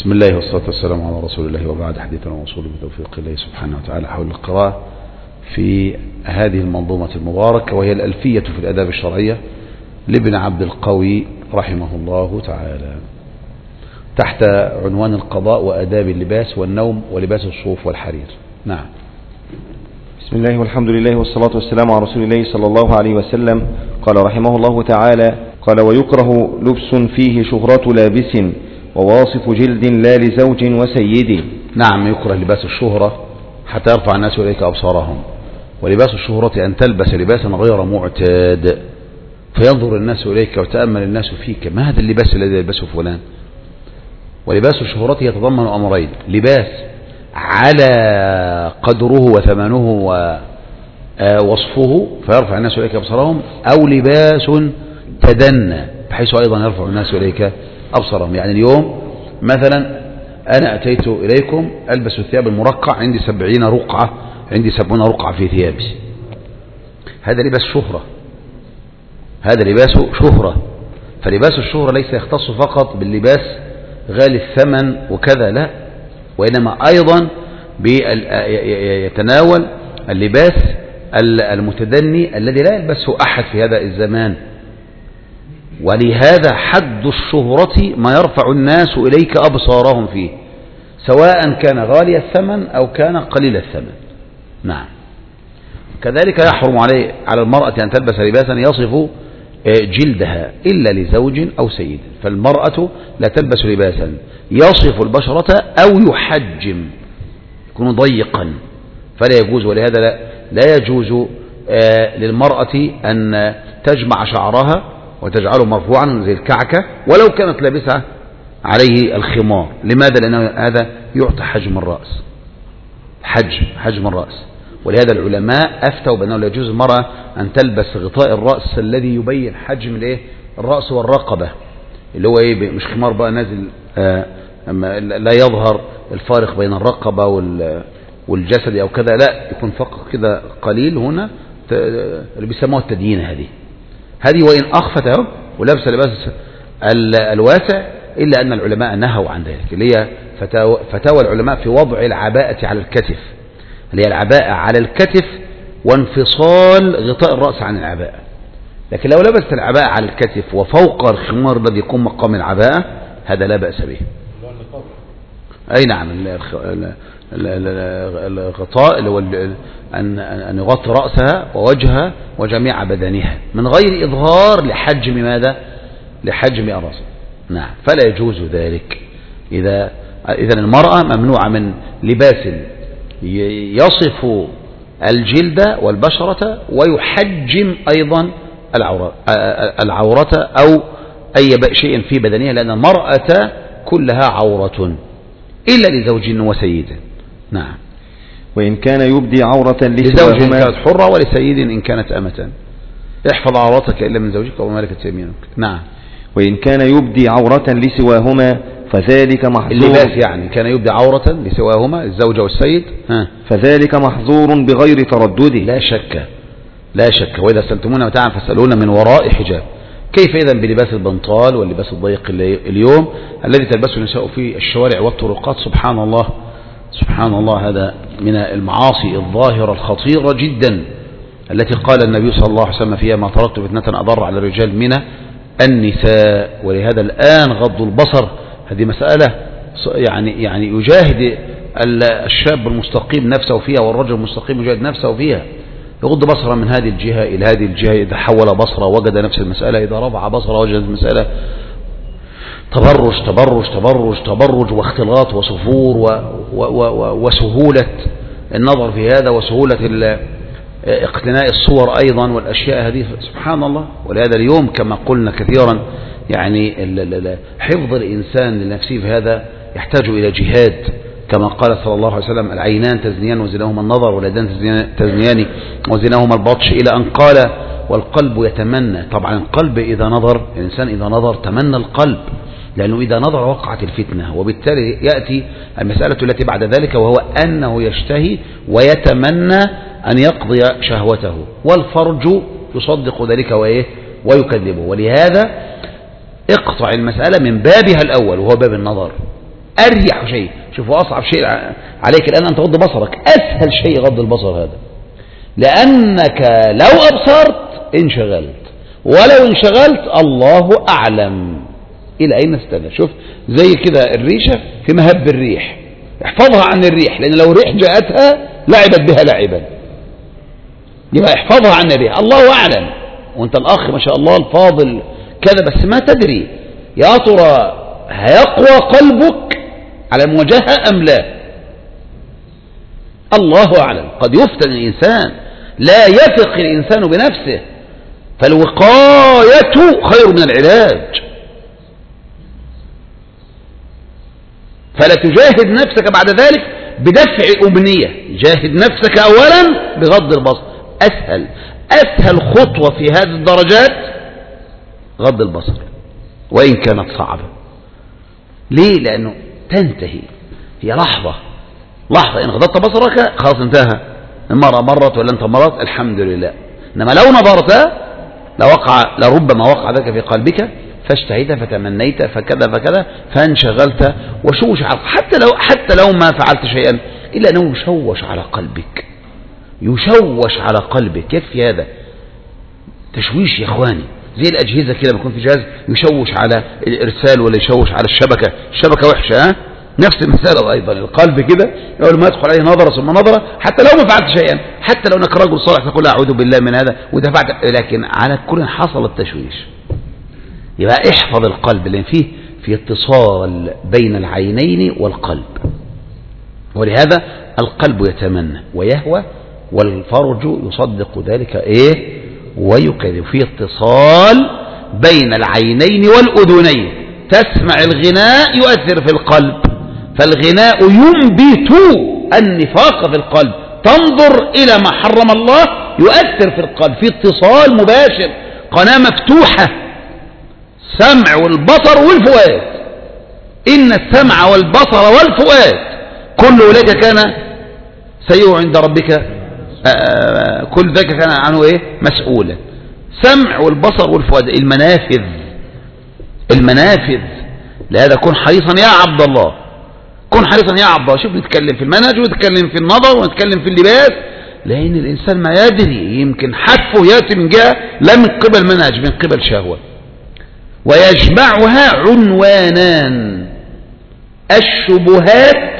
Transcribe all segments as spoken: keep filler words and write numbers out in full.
بسم الله والصلاة والسلام على رسول الله وبعد. حديثنا وصول بتوفيق الله سبحانه وتعالى حول القراءة في هذه المنظومة المباركة، وهي الألفية في الآداب الشرعية لابن عبد القوي رحمه الله تعالى، تحت عنوان القضاء وآداب اللباس والنوم ولباس الصوف والحرير. نعم. بسم الله والحمد لله والصلاة والسلام على رسول الله صلى الله عليه وسلم. قال رحمه الله تعالى: قال: ويكره لبس فيه شهرة لابس وواصف جلد لا لزوج وسيد. نعم، يكره لباس الشهرة حتى يرفع الناس إليك أبصارهم، ولباس الشهرة أن تلبس لباسا غير معتاد فينظر الناس إليك وتأمل الناس فيك، ما هذا اللباس الذي يلبسه فلان؟ ولباس الشهرة يتضمن أمرين: لباس على قدره وثمنه ووصفه فيرفع الناس إليك أبصارهم، أو لباس تدنى بحيث أيضا يرفع الناس إليك أبصارهم. يعني اليوم مثلا أنا أتيت إليكم ألبس الثياب المرقع، عندي سبعين رقعة عندي سبعين رقعة في ثيابي، هذا لباس شهرة، هذا لباس شهرة. فلباس الشهرة ليس يختص فقط باللباس غالي الثمن وكذا، لا، وإنما أيضا يتناول اللباس المتدني الذي لا يلبسه أحد في هذا الزمان. ولهذا حد الشهرة ما يرفع الناس إليك أبصارهم فيه، سواء كان غالي الثمن أو كان قليل الثمن. نعم. كذلك يحرم عليه على المرأة أن تلبس لباسا يصف جلدها إلا لزوج أو سيد، فالمرأة لا تلبس لباسا يصف البشرة أو يحجم، يكون ضيقا فلا يجوز. ولهذا لا, لا يجوز للمرأة أن تجمع شعرها وتجعله مرفوعا زي الكعكة ولو كانت لابسة عليه الخمار. لماذا؟ لأن هذا يعطي حجم الرأس، حجم حجم الرأس. ولهذا العلماء أفتوا بأنه لا يجوز المرأة أن تلبس غطاء الرأس الذي يبين حجم الايه الرأس والرقبة، اللي هو ايه مش خمار بقى نازل آه لا يظهر الفارق بين الرقبة والجسد أو كذا، لا، يكون فقط كده قليل هنا اللي بيسموها التديين. هذه هذه وإن أخفت اهو ولبس لباس الواسع، إلا أن العلماء نهوا عن ذلك، اللي هي فتاوى, فتاوى العلماء في وضع العباءة على الكتف، اللي هي العباءة على الكتف وانفصال غطاء الرأس عن العباءة. لكن لو لبست العباءة على الكتف وفوق الخمار الذي يقوم مقام العباءة هذا لا بأس به. أي نعم، الغطاء اللي هو أن يغطي رأسها ووجهها وجميع بدنها من غير إظهار لحجم ماذا؟ لحجم الرأس. نعم، فلا يجوز ذلك. إذا إذا المرأة ممنوعة من لباس يصف الجلد والبشرة ويحجم أيضا العورة, العورة أو أي شيء في بدنها، لأن المرأة كلها عورة إلا لزوج وسيد. نعم. وإن كان يبدي عورة لزوج إن كانت حرة ولسيد إن كانت أمة. احفظ عورتك إلا من زوجك وما ملكت يمينك. نعم. وإن كان يبدي عورة لسواهما فذلك محظور. اللباس يعني كان يبدي عورة لسواهما الزوج والسيد، ها. فذلك محظور بغير تردد. لا شك لا شك. وإذا سألتمونا متاعا فاسألونا من وراء حجاب. كيف إذن بلباس البنطال واللباس الضيق اليوم الذي تلبسه النساء في الشوارع والطرقات؟ سبحان الله سبحان الله، هذا من المعاصي الظاهرة الخطيرة جدا التي قال النبي صلى الله عليه وسلم فيها: ما تركت فتنة أضر على الرجال من النساء. ولهذا الآن غض البصر هذه مسألة يعني يعني يجاهد الشاب المستقيم نفسه فيها والرجل المستقيم يجاهد نفسه فيها، يغض بصره من هذه الجهة إلى هذه الجهة، إذا حول بصره وجد نفس المسألة، إذا رفع بصره وجد المسألة. تبرج تبرج تبرج تبرج واختلاط وصفور و و و وسهولة النظر في هذا وسهولة اقتناء الصور أيضا والأشياء هذه. سبحان الله. ولهذا اليوم كما قلنا كثيرا يعني حفظ الإنسان لنفسه في هذا يحتاج إلى جهاد، كما قال صلى الله عليه وسلم: العينان تزنيان وزناهما النظر، واليدان تزنيان وزناهما البطش، إلى أن قال: والقلب يتمنى. طبعا القلب إذا نظر، الإنسان إذا نظر تمنى القلب، لأنه إذا نظر وقعت الفتنة. وبالتالي يأتي المسألة التي بعد ذلك، وهو أنه يشتهي ويتمنى أن يقضي شهوته، والفرج يصدق ذلك وإيه ويكذبه. ولهذا اقطع المسألة من بابها الأول وهو باب النظر، أريح شيء. شوفوا أصعب شيء عليك الآن أن تغض بصرك، أسهل شيء غض البصر هذا، لأنك لو أبصرت انشغلت، ولو انشغلت الله أعلم إلى أين استدى. شوف زي كده الريشة في مهب الريح، احفظها عن الريح، لأن لو الريح جاءتها لعبت بها لعبا، يبقى احفظها عن الريح. الله أعلم، وانت الأخ ما شاء الله الفاضل كذا، بس ما تدري يا ترى هيقوى قلبك على المواجهة أم لا؟ الله أعلم. قد يفتن الإنسان، لا يثق الإنسان بنفسه، فالوقاية خير من العلاج. فلا تجاهد نفسك بعد ذلك بدفع الأمنية، جاهد نفسك أولا بغض البصر. أسهل أسهل خطوة في هذه الدرجات غض البصر، وإن كانت صعبة. ليه؟ لأنه تنتهي، هي لحظة لحظة، إن غضت بصرك خلاص انتهى، المرة مرت ولا أنت مرت الحمد لله. إنما لو نظرت لوقع لربما وقع ذلك في قلبك، فاجتهدت فتمنيت فكذا فكذا فانشغلت وشوش على، حتى لو حتى لو ما فعلت شيئا إلا أنه يشوش على قلبك، يشوش على قلبك. يكفي هذا تشويش يا إخواني، زي الأجهزة كده بيكون في جهاز يشوش على الإرسال ولا يشوش على الشبكة، الشبكة وحشة ها؟ نفس المسألة أيضا القلب كده، أول ما يدخل عليه نظرة ثم نظرة، حتى لو ما فعلت شيئا، حتى لو أنك رجل صالح تقول أعوذ بالله من هذا ودفعت، لكن على كل حصل التشويش. يبقى احفظ القلب، لأن فيه في اتصال بين العينين والقلب، ولهذا القلب يتمنى ويهوى والفرج يصدق ذلك إيه ويكذب. في اتصال بين العينين والأذنين، تسمع الغناء يؤثر في القلب، فالغناء ينبت النفاق في القلب، تنظر إلى ما حرم الله يؤثر في القلب، في اتصال مباشر، قناة مفتوحة، سمع والبصر والفؤاد. إن السمع والبصر والفؤاد كل أولئك كان سيئه عند ربك، كل ذلك كان عنه إيه مسؤولا. سمع والبصر والفؤاد، المنافذ المنافذ لهذا كن حريصا يا عبد الله، كن حريصا يا عبد الله. شوف نتكلم في المنهج ونتكلم في النظر ونتكلم في اللباس، لأن الإنسان ما يدري، يمكن حتفه يأتي من جهة لا من قبل منهج، من قبل شهوة. ويجمعها عنوانان: الشبهات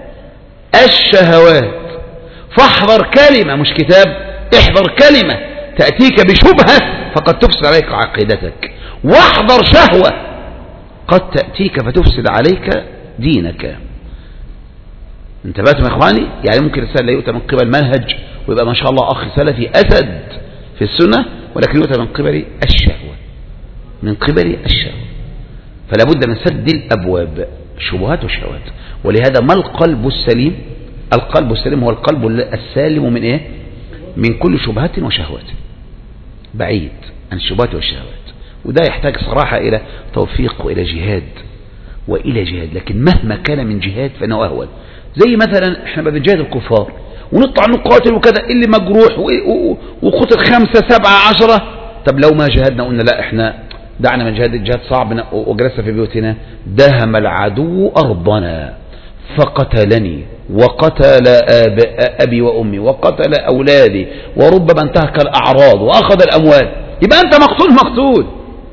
الشهوات. فاحذر كلمة، مش كتاب، احذر كلمة تأتيك بشبهة فقد تفسد عليك عقيدتك، واحذر شهوة قد تأتيك فتفسد عليك دينك. انتبهتم يا اخواني؟ يعني ممكن الإنسان لا يؤتى من قبل منهج ويبقى ما شاء الله أخي سلفي أسد في السنة، ولكن يؤتى من قبل الشهوة، من قبل الشهوة. فلا بد من سد الأبواب، شبهات وشهوات. ولهذا ما القلب السليم؟ القلب السليم هو القلب السالم من إيه؟ من كل شبهات وشهوات، بعيد عن الشبهات والشهوات. وده يحتاج صراحة إلى توفيق وإلى جهاد وإلى جهاد، لكن مهما كان من جهاد فإنه أهون. زي مثلا احنا بنجاهد الكفار ونطلع نقاتل وكذا، اللي مجروح وقتل خمسة سبعة عشرة، طب لو ما جهدنا قلنا لا احنا دعنا من جهاد، الجهاد صعب وجلسنا في بيوتنا، دهم العدو أرضنا فقتلني وقتل أب أبي وأمي وقتل أولادي وربما انتهك الأعراض وأخذ الأموال، يبقى أنت مقتول مقتول،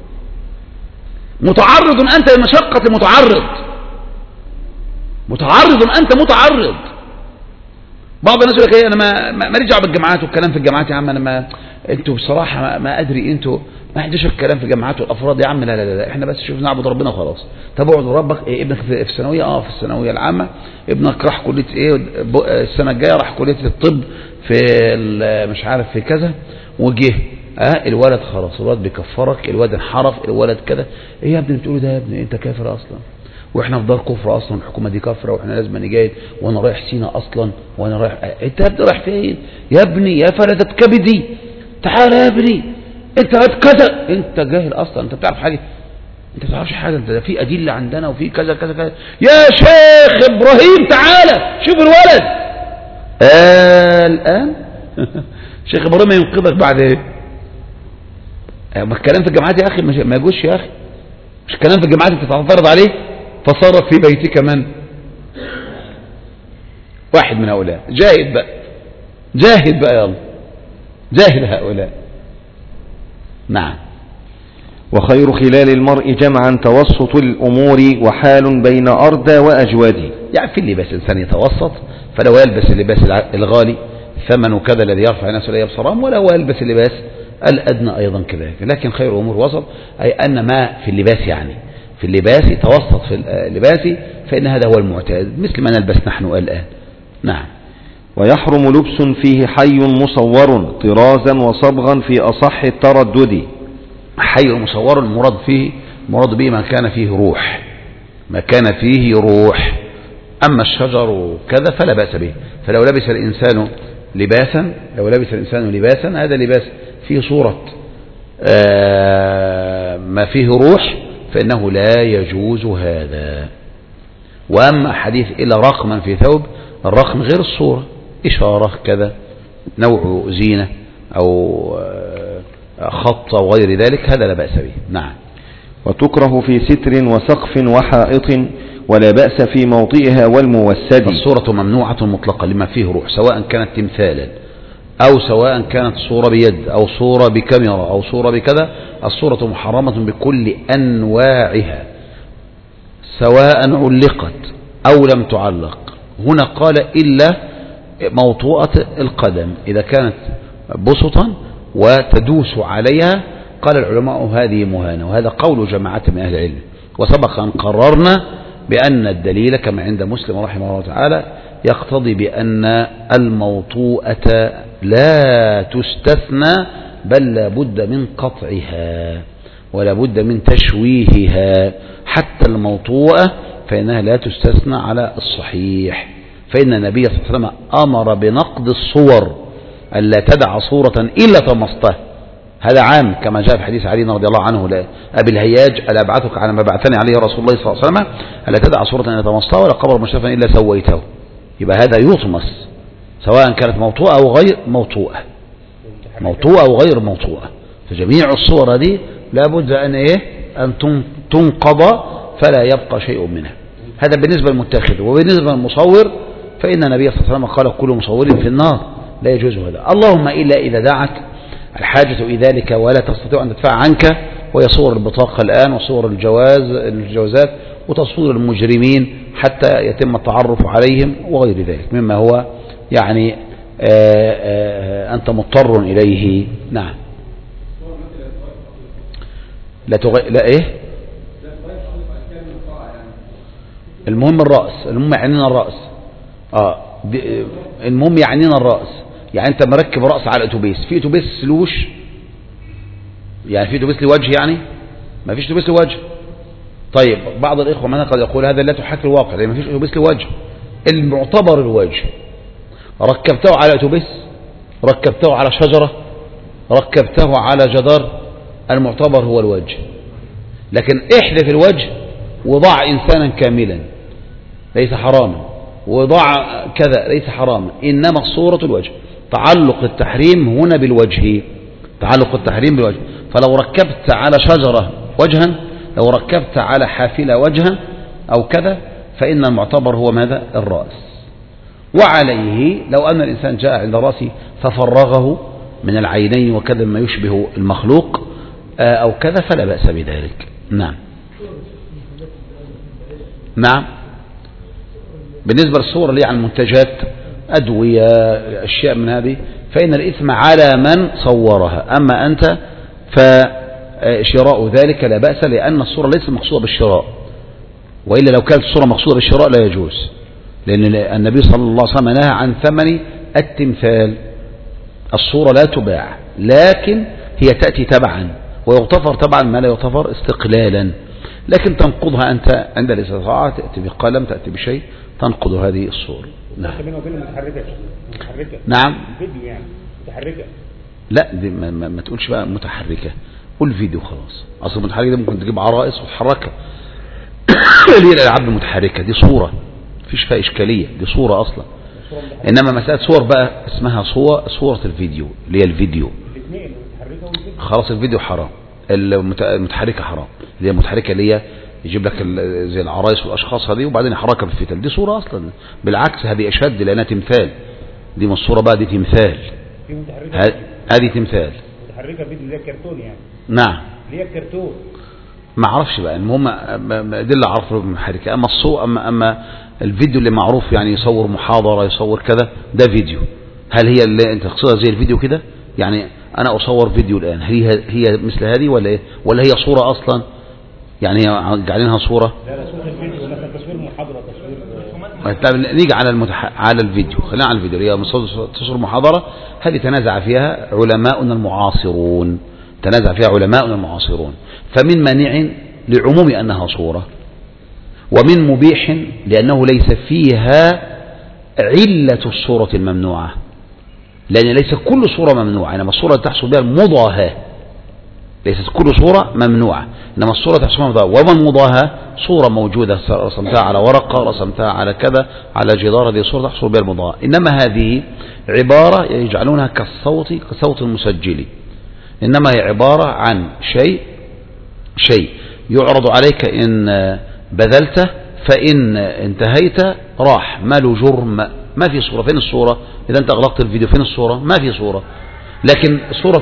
متعرض أنت لمشقة، متعرض متعرض أنت متعرض. بعض الناس يقول لك ايه انا ما ما رجع بالجامعات والكلام في الجامعات يا عم، انا ما انتوا بصراحه ما, ما ادري انتوا ما حدش الكلام في الجامعات والافراد يا عم، لا لا لا احنا بس شوف نعبد ربنا وخلاص. طب اقعد ربك إيه ابنك في الثانويه؟ اه في الثانويه العامه. ابنك راح كليه ايه السنه الجايه؟ راح كليه الطب في مش عارف في كذا، وجه اه الولد خلاص، الولد بيكفرك، الولد انحرف، الولد كذا. ايه يا ابني بتقوله ده يا ابني؟ انت كافر اصلا، واحنا في دار كفر اصلا، الحكومه دي كافره، واحنا لازم نجاهد، وانا رايح سينا اصلا، وانا رايح. انت يا ابني رايح فين يا ابني؟ يا فلتة كبدي تعال يا ابني، انت كذا، انت جاهل اصلا، انت بتعرف حاجه؟ انت ما تعرفش حاجه، انت في ادله عندنا وفي كذا كذا كذا. يا شيخ ابراهيم تعالى شوف الولد آه الان شيخ ابراهيم ينقذك بعد ايه؟ ما الكلام في الجامعات يا اخي ما يجوش يا اخي، مش الكلام في الجامعات انت تعترض عليه؟ فصار في بيتك من واحد من هؤلاء، جاهد بقى، جاهد بقى، يلا جاهد هؤلاء. نعم. وخير خلال المرء جمعا توسط الأمور وحال بين أردى وأجودي. يعني في اللباس الإنسان يتوسط، فلو يلبس اللباس الغالي ثمن كذا الذي يرفع الناس إليه أبصارهم، ولا هو يلبس اللباس الأدنى أيضا كذلك. لكن خير الأمور وسط، أي أن ما في اللباس يعني في اللباس توسط في اللباس، فإن هذا هو المعتاد مثل ما نلبس نحن الآن. نعم. ويحرم لبس فيه حي مصور طرازا وصبغا في أصح التردد. حي مصور مراد فيه مراد به ما كان فيه روح، ما كان فيه روح. أما الشجر وكذا فلا بأس به. فلو لبس الإنسان لباسا لو لبس الإنسان لباسا هذا لباس فيه صورة ما فيه روح فإنه لا يجوز هذا. وأما حديث إلا رقما في ثوب، الرقم غير الصورة، إشارة كذا، نوع زينة أو خط وغير ذلك، هذا لا بأس به. نعم. وتكره في ستر وسقف وحائط ولا بأس في موطئها والموسد. الصورة ممنوعة مطلقا لما فيه روح، سواء كانت تمثالا أو سواء كانت صورة بيد أو صورة بكاميرا أو صورة بكذا. الصورة محرمة بكل أنواعها سواء علقت أو لم تعلق. هنا قال إلا موطوءة القدم، إذا كانت بسطا وتدوس عليها قال العلماء هذه مهانة، وهذا قول جماعة من أهل العلم. وسبق أن قررنا بأن الدليل كما عند مسلم رحمه الله تعالى يقتضي بأن الموطوءة لا تستثنى، بل لا بد من قطعها ولا بد من تشويهها. حتى الموطوءة فإنها لا تستثنى على الصحيح، فإن النبي صلى الله عليه وسلم أمر بنقد الصور، ألا تدع صورة إلا طمستها. هذا عام كما جاء في حديث علي رضي الله عنه أبي الهياج: ألا أبعثك على ما بعثني عليه رسول الله صلى الله عليه وسلم، ألا تدع صورة إلا طمستها ولا قبر مشرفا إلا سويته. يبقى هذا يطمس سواء كانت موطوءة أو غير موطوءة، موطوءة أو غير موطوءة. فجميع الصور دي لابد أن إيه أن تنقض فلا يبقى شيء منها. هذا بالنسبة للمتخذ. وبالنسبة للمصور فإن النبي صلى الله عليه وسلم قال: كل مصور في النار، لا يجوز هذا. اللهم إلا إذا دعت الحاجة إلى ذلك ولا تستطيع أن تدفع عنك، وهي صور البطاقة الآن وصور الجواز الجوازات وتصوير المجرمين حتى يتم التعرف عليهم وغير ذلك مما هو يعني آآ آآ أنت مضطر إليه. نعم. لا تغ... لا إيه المهم الرأس، المهم يعنينا الرأس. آه المهم يعنينا الرأس. يعني أنت مركب رأس على أتوبيس، في أتوبيس لوش، يعني في أتوبيس لوجه، يعني ما فيش أتوبيس لوجه. طيب بعض الإخوة معنا قد يقول هذا لا تحاكي الواقع، لأن ما فيش أتوبيس لوجه. المعتبر الوجه. ركبته على أتوبيس، ركبته على شجرة، ركبته على جدار، المعتبر هو الوجه. لكن احذف الوجه وضع إنسانا كاملا ليس حراما، وضع كذا ليس حراما، إنما الصورة الوجه. تعلق التحريم هنا بالوجه، تعلق التحريم بالوجه. فلو ركبت على شجرة وجها، لو ركبت على حافلة وجها أو كذا، فإن المعتبر هو ماذا؟ الرأس. وعليه لو أن الإنسان جاء عند رأسه ففرغه من العينين وكذا ما يشبه المخلوق أو كذا فلا بأس بذلك. نعم. نعم. بالنسبة للصور اللي عن المنتجات أدوية أشياء من هذه فإن الإثم على من صورها، أما أنت فشراء ذلك لا بأس، لأن الصورة ليست مقصودة بالشراء، وإلا لو كانت الصورة مقصودة بالشراء لا يجوز، لأن النبي صلى الله عليه وسلم نهى عن ثمن التمثال. الصورة لا تباع، لكن هي تأتي تبعا، ويغتفر طبعا ما لا يغتفر استقلالا، لكن تنقضها أنت عند الاستطاعة، تأتي بقلم، تأتي بشيء تنقض هذه الصورة. نعم. نعم. فيديو يعني متحركة. لا دي ما, ما, ما تقولش بقى متحركة، قول فيديو خلاص. أصل المتحركة ده ممكن تجيب عرائس وتحركها. اللي هي الألعاب المتحركة دي صورة مفيش فيها إشكالية، دي صورة أصلا. إنما مسألة صور بقى اسمها صورة صورة الفيديو اللي هي الفيديو. الاثنين المتحركة والفيديو. خلاص الفيديو حرام، المتحركة حرام، اللي هي المتحركة اللي هي يجيب لك زي العرايس والأشخاص هذه وبعدين يحركها بالفتل، دي صورة أصلا. بالعكس هذه أشد لأنها تمثال، دي من الصورة بقى، دي تمثال، هذه تمثال متحركة فيديو اللي هي كرتون يعني. نعم اللي هي الكرتون ما اعرفش بقى، المهم دي اللي اعرفه بالمحركة. اما الصوت اما اما الفيديو اللي معروف يعني يصور محاضرة يصور كذا، ده فيديو. هل هي اللي انت تقصدها زي الفيديو كده؟ يعني انا اصور فيديو الان، هل هي هي مثل هذه ولا ايه؟ ولا هي صورة اصلا؟ يعني جعلينها صورة؟ لا لا صورة الفيديو مثلا تصوير محاضرة، تصوير. نيجي على المتح... على الفيديو، خلينا على الفيديو. هي تصوير محاضرة، هذه تنازع فيها علماؤنا المعاصرون، تنازع فيها علماؤنا المعاصرون. فمن مانع لعموم أنها صورة، ومن مبيح لأنه ليس فيها علة الصورة الممنوعة، لأن ليس كل صورة ممنوعة، إنما الصورة تحصل بها المضاهاة. ليست كل صورة ممنوعة، إنما الصورة تحصل بها المضاهاة. ومن مضاهاة صورة موجودة رسمتها على ورقة، رسمتها على كذا، على جدار، هذه صورة تحصل بها المضاهاة. إنما هذه عبارة يجعلونها كالصوت، كصوت المسجل، إنما هي عبارة عن شيء شيء يعرض عليك إن بذلته، فإن انتهيت راح، ما له جرم، ما في صورة. فين الصورة؟ إذا أنت أغلقت الفيديو فين الصورة؟ ما في صورة. لكن صورة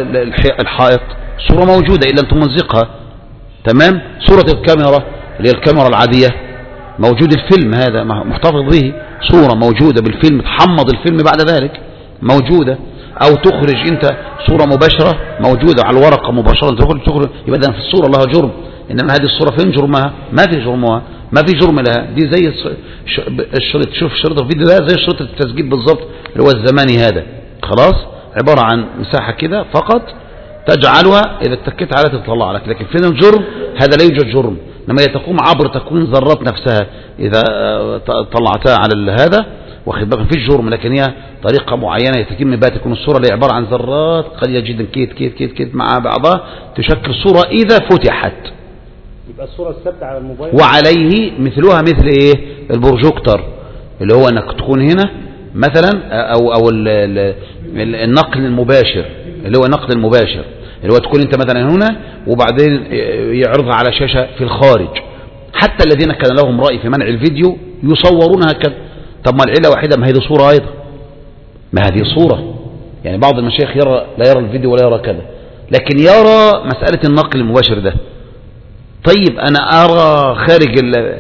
الحائط صورة موجودة إلا أن تمزقها، تمام. صورة الكاميرا اللي هي الكاميرا العادية موجود الفيلم هذا محتفظ به، صورة موجودة بالفيلم، تحمض الفيلم بعد ذلك موجودة. أو تخرج أنت صورة مباشرة موجودة على الورقة مباشرة، تخرج تخرج يبقى إذا في الصورة لها جرم. إنما هذه الصورة فين جرمها؟ ما في جرمها، ما في جرم لها. دي زي الشريط، شوف شريط الفيديو ده زي شريط التسجيل بالضبط اللي هو الزماني هذا، خلاص عبارة عن مساحة كده فقط تجعلها إذا اتكيت عليها تطلع لك. لكن فين الجرم؟ هذا لا يوجد جرم، إنما تقوم عبر تكوين ذرات نفسها إذا طلعتها على هذا، واخد بالك مفيش جرم. لكن هي طريقة معينة يتم بها تكون الصورة اللي عبارة عن ذرات قليلة جدا كيت كيت كيت كيت مع بعضها تشكل صورة إذا فتحت. يبقى الصورة الثابتة على الموبايل، وعليه مثلها مثل إيه؟ البروجيكتور، اللي هو أنك تكون هنا مثلا، أو أو النقل المباشر، اللي هو النقل المباشر اللي هو تكون أنت مثلا هنا وبعدين يعرضها على شاشة في الخارج. حتى الذين كان لهم رأي في منع الفيديو يصورون هكذا. طب ما العلة واحدة، ما هي دي صورة أيضا، ما هذه صورة. يعني بعض المشايخ يرى لا يرى الفيديو ولا يرى كذا، لكن يرى مسألة النقل المباشر ده. طيب أنا أرى خارج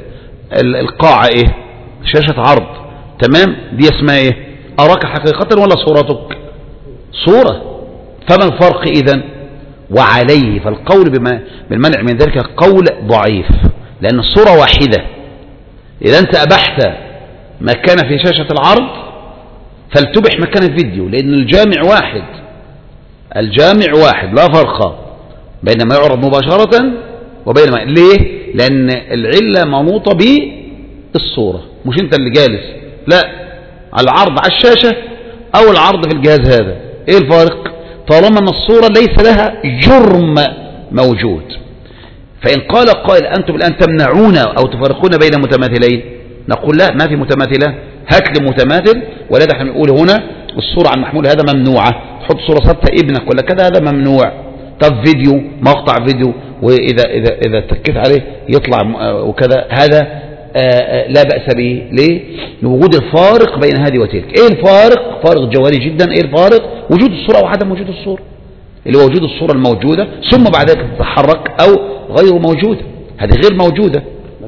القاعة إيه؟ شاشة عرض، تمام، دي اسمها إيه؟ أراك حقيقة ولا صورتك؟ صورة. فما الفرق إذن؟ وعليه فالقول بالمنع من ذلك قول ضعيف، لأن الصورة واحدة. إذا أنت أبحت مكان في شاشة العرض فلتبح مكان الفيديو، لأن الجامع واحد، الجامع واحد، لا فرق بين ما يعرض مباشرة وبين ما. ليه؟ لأن العلة منوطة بالصورة، مش أنت اللي جالس، لا، العرض على الشاشة أو العرض في الجهاز هذا. إيه الفارق؟ طالما أن الصورة ليس لها جرم موجود. فإن قال قائل أنتم الآن تمنعون أو تفرقون بين متماثلين، نقول لا، ما في متماثلة، هات لي متماثل. ولا ده احنا بنقول هنا الصورة عن محمول هذا ممنوعة، تحط صورة ثابتة ابنك ولا كذا هذا ممنوع. طب فيديو، مقطع فيديو، وإذا إذا إذا اتكيت عليه يطلع وكذا، هذا آآ آآ لا بأس به. ليه؟ لوجود الفارق بين هذه وتلك. ايه الفارق؟ فارق جوهري جدا. ايه الفارق؟ وجود الصورة وعدم وجود الصورة، اللي هو وجود الصورة الموجودة ثم بعد ذلك تتحرك أو غير موجودة، هذه غير موجودة.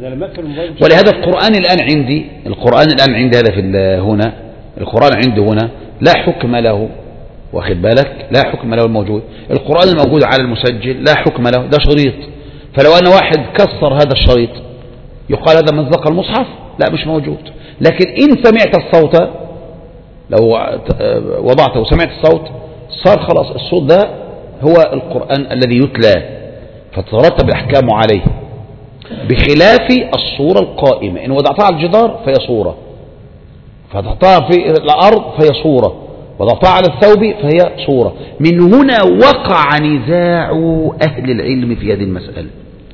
ولهذا القرآن الآن عندي، القرآن الآن عندي هذا في هنا، القرآن عندي هنا لا حكم له، واخد بالك، لا حكم له الموجود. القرآن الموجود على المسجل لا حكم له، ده شريط. فلو أن واحد كسر هذا الشريط يقال هذا مزق المصحف؟ لا، مش موجود. لكن إن سمعت الصوت، لو وضعته وسمعت الصوت صار خلاص الصوت ده هو القرآن الذي يتلى، فتترتب الأحكام عليه، بخلاف الصورة القائمة. إن وضعتها على الجدار فهي صورة، فضعتها في الأرض فهي صورة، وضعتها على الثوب فهي صورة. من هنا وقع نزاع أهل العلم في هذه المسألة.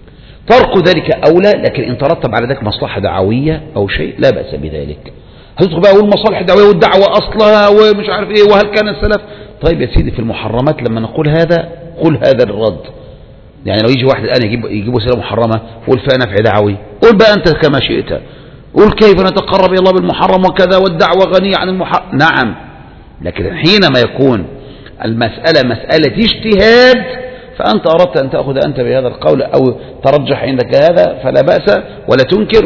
ترك ذلك أولى، لكن إن ترتب على ذلك مصلحة دعوية أو شيء لا بأس بذلك. هتدخل بقى والمصالح الدعوية والدعوة أصلها ومش عارف إيه، وهل كان السلف. طيب يا سيدي، في المحرمات لما نقول هذا قل هذا الرد، يعني لو يجي واحد الآن يجيب يجيب وسيلة محرمة قول فيها نفع دعوي، قول بقى أنت كما شئت، قول كيف نتقرب إلى الله بالمحرم وكذا والدعوة غنية عن المحرم، نعم. لكن حينما يكون المسألة مسألة اجتهاد فأنت أردت أن تأخذ أنت بهذا القول أو ترجح عندك هذا فلا بأس ولا تنكر،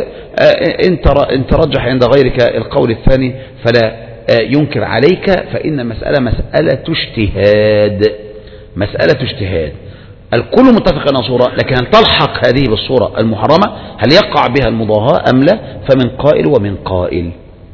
وإن ترجح عند غيرك القول الثاني فلا ينكر عليك، فإن المسألة مسألة اجتهاد، مسألة اجتهاد. الكل متفق أنها صورة، لكن هل تلحق هذه بالصورة المحرمة؟ هل يقع بها المضاهاة أم لا؟ فمن قائل ومن قائل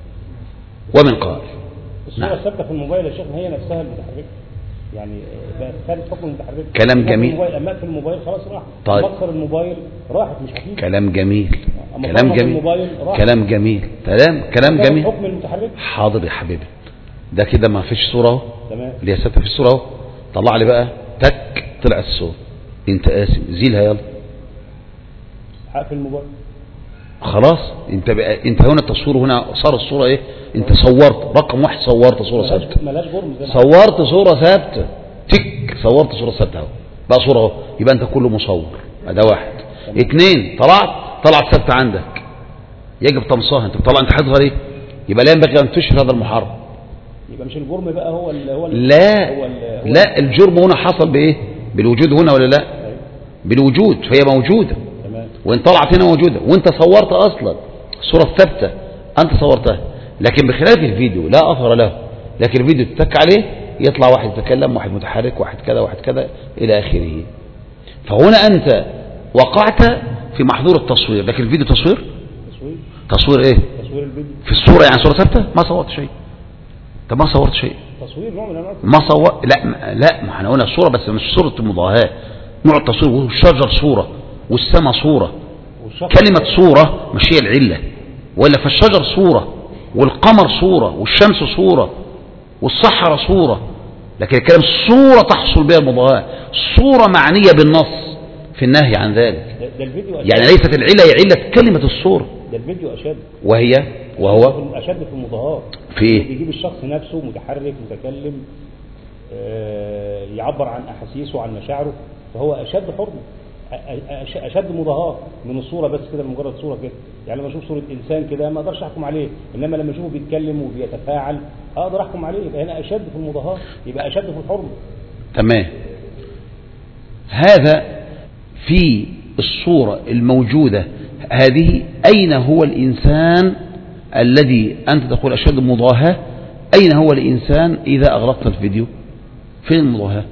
ومن قائل. الصورة الثابتة في الموبايل يا شيخ هي نفسها المتحركة، يعني بقت خارج حكم المتحرك. كلام جميل. أما في الموبايل خلاص راح. طيب. مكسر الموبايل راحت مش هتيجي. كلام جميل. كلام جميل. كلام جميل. كلام كلام جميل. حكم المتحرك. حاضر يا حبيبي. ده كده ما فيش صورة اهو. تمام. اللي هي ثابتة في الصورة اهو. طلع لي بقى تك طلعت الصورة. انت قاسم زيلها يلا. حق الموبايل. خلاص انت بقى انت هنا التصوير هنا صار الصورة ايه؟ انت صورت رقم واحد، صورت صورة ثابتة. ملاش جرم زي صورت صورة ثابتة. تك صورت صورة ثابتة اهو. بقى صورة اهو، يبقى انت كله مصور. ده واحد. اثنين طلعت طلعت ثابتة عندك. يجب تمصاها، انت بتطلع انت حاجة غريب. يبقى لا ينبغي ان تشهر هذا المحرم. يبقى مش الجرم بقى هو ال هو ال لا هو ال هو لا الجرم هنا حصل بايه؟ بالوجود هنا ولا لا؟ بالوجود، فهي موجودة. تمام. وان طلعت هنا موجودة وانت صورت اصلا الصورة الثابتة انت صورتها، لكن بخلاف الفيديو لا اثر له. لكن الفيديو تتك عليه يطلع واحد يتكلم، واحد متحرك، واحد كذا، واحد كذا الى اخره. فهنا انت وقعت في محظور التصوير، لكن الفيديو تصوير تصوير تصوير ايه؟ تصوير الفيديو في الصورة يعني صورة ثابتة ما صورت شيء. طب ما صورت شيء. تصوير نوع من انواع ما صور لا لا ما احنا قلنا الصورة بس مش صورة المضاهاة، نوع التصوير. والشجر صورة والسماء صورة، كلمة صورة مش هي العلة، ولا فالشجر صورة والقمر صورة والشمس صورة والصحراء صورة، لكن الكلام صورة تحصل بها المضاهاة، صورة معنية بالنص في النهي عن ذلك. ده, ده الفيديو أشد. يعني ليست العلة هي علة كلمة الصورة. ده الفيديو أشد. وهي وهو أشد في المضاهاة. في ايه؟ بيجيب الشخص نفسه متحرك متكلم آه يعبر عن أحاسيسه وعن مشاعره، فهو أشد حرمة، أشد مضاهاة من الصورة بس كده، مجرد صورة كده. يعني لما أشوف صورة إنسان كده ما أقدرش أحكم عليه، إنما لما أشوفه بيتكلم وبيتفاعل أقدر أحكم عليه، يبقى هنا أشد في المضاهاة، يبقى أشد في الحرمة. تمام. هذا في الصورة الموجودة هذه أين هو الإنسان الذي أنت تقول أشد مضاهاة؟ أين هو الإنسان إذا أغلقت الفيديو؟ فين المضاهاة؟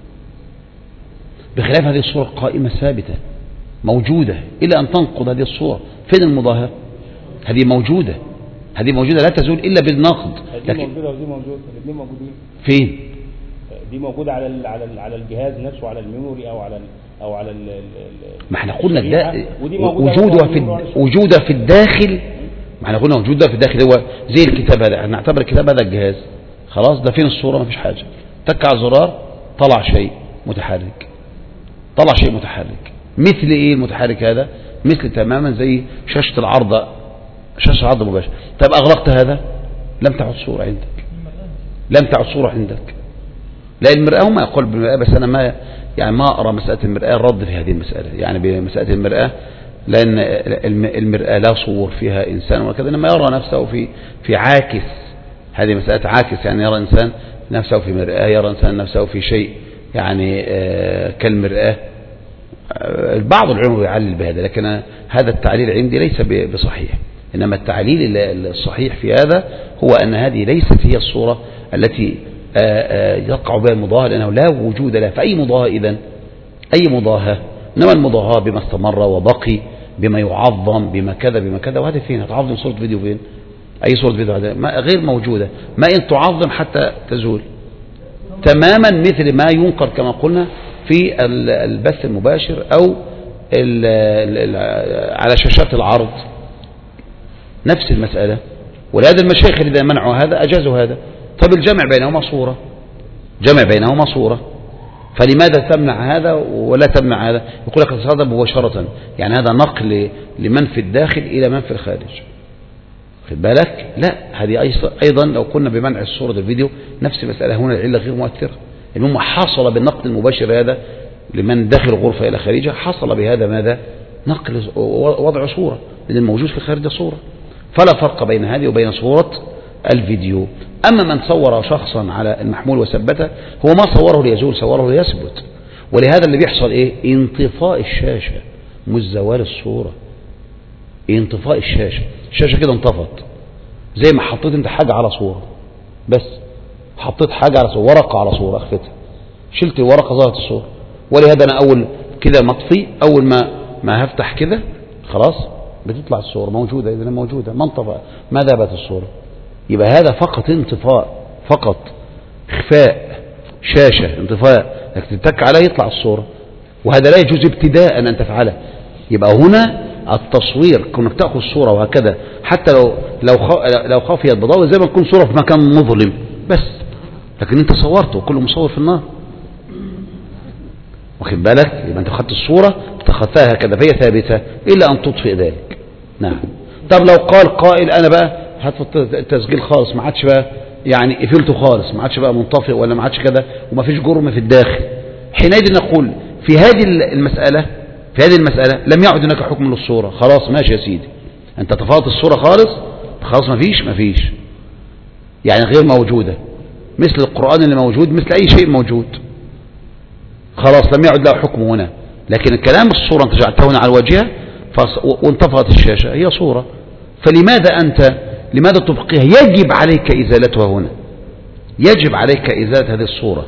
بخلاف هذه الصورة قائمة ثابتة موجودة إلى أن تنقض هذه الصورة، فين المضاهاة؟ هذه موجودة، هذه موجودة لا تزول إلا بالنقد. لكن دي موجودة ودي موجودة، الاثنين موجودين. فين؟ دي موجودة على ال على ال على الجهاز نفسه، على الميموري أو على ال أو على ال ما احنا قلنا وجودها في وجودها في الداخل. ما احنا قلنا وجودها في الداخل هو زي الكتاب هذا، نعتبر الكتاب هذا الجهاز خلاص. ده فين الصورة؟ ما فيش حاجة. تك على الزرار طلع شيء متحرك، طلع شيء متحرك. مثل ايه المتحرك هذا؟ مثل تماما زي شاشة العرض، شاشة العرض مباشر. طب أغلقت هذا لم تعد صورة عندك، لم تعد صورة عندك. لا المرآة هم يقول بالمرآة، بس أنا ما يعني ما أرى مسألة المرآة الرد في هذه المسألة، يعني بمسألة المرآة، لأن المرآة لا صور فيها إنسان وكذا، إنما يرى نفسه في في عاكس. هذه مسألة عاكس، يعني يرى إنسان نفسه في مرآة، يرى إنسان نفسه في شيء يعني آه كالمرآة. آه بعض العلماء يعلل بهذا، لكن هذا التعليل عندي ليس بصحيح. إنما التعليل الصحيح في هذا هو أن هذه ليست هي الصورة التي آآ آآ يقع بها المضاهاة، لأنه لا وجود لها. فأي مضاهاة إذن؟ أي مضاهاة؟ إنما المضاهاة بما استمر وبقي، بما يعظم، بما كذا بما كذا. وهذا فين؟ هتعظم صورة فيديو فين؟ أي صورة فيديو هذا ما غير موجودة، ما إن تعظم حتى تزول تماما، مثل ما ينقر كما قلنا في البث المباشر أو ال ال على شاشات العرض، نفس المسألة. ولهذا المشايخ إذا منعوا هذا أجازوا هذا. طب الجمع بينهما صورة، جمع بينهما صورة، فلماذا تمنع هذا ولا تمنع هذا؟ يقول لك تصادم مباشرة، يعني هذا نقل لمن في الداخل إلى من في الخارج. خد بالك؟ لا، هذه أيضا لو كنا بمنع الصورة الفيديو نفس المسألة. هنا العلة غير مؤثرة، المهم حصل بالنقل المباشر هذا لمن داخل الغرفة إلى خارجها، حصل بهذا ماذا؟ نقل وضع صورة، لأن الموجود في الخارج صورة، فلا فرق بين هذه وبين صورة الفيديو. أما من صور شخصا على المحمول وثبته، هو ما صوره ليزول، صوره ليثبت. ولهذا اللي بيحصل إيه؟ انطفاء الشاشة مش زوال الصورة. انطفاء الشاشة، الشاشة كده انطفت، زي ما حطيت انت حاجة على صورة، بس حطيت حاجة على صورة، ورقة على صورة، أخفتها، شلت الورقة ظهرت الصورة. ولهذا أنا أول كده مطفي، أول ما ما هفتح كده خلاص بتطلع الصورة موجودة، إذا موجودة ما انطفأ ما ذهبت الصورة. يبقى هذا فقط انطفاء، فقط إخفاء شاشة، انطفاء، انك تتك عليه يطلع الصورة، وهذا لا يجوز ابتداء أن تفعله. يبقى هنا التصوير كونك تأخذ صورة وهكذا، حتى لو لو لو خافيت بضوء، زي ما تكون صورة في مكان مظلم بس، لكن انت صورته، كله مصور في النار، واخد بالك؟ يبقى انت خدت الصورة اتخذتها هكذا فهي ثابتة إلا أن تطفئ ذلك. نعم. طب لو قال قائل أنا بقى هات التسجيل خالص، ما عادش بقى يعني قفلته خالص، ما عادش بقى منطفئ ولا ما عادش كذا وما فيش جرم في الداخل، حينئذ نقول في هذه المسألة في هذه المسألة لم يعد هناك حكم للصورة، خلاص ماشي يا سيدي، أنت طفأت الصورة خالص، خلاص ما فيش ما فيش يعني غير موجودة، مثل القرآن اللي موجود، مثل أي شيء موجود، خلاص لم يعد له حكم هنا. لكن الكلام الصورة أنت جعلتها هنا على الواجهة وانطفأت الشاشة، هي صورة، فلماذا أنت لماذا تبقيها؟ يجب عليك إزالتها هنا، يجب عليك إزالة هذه الصورة.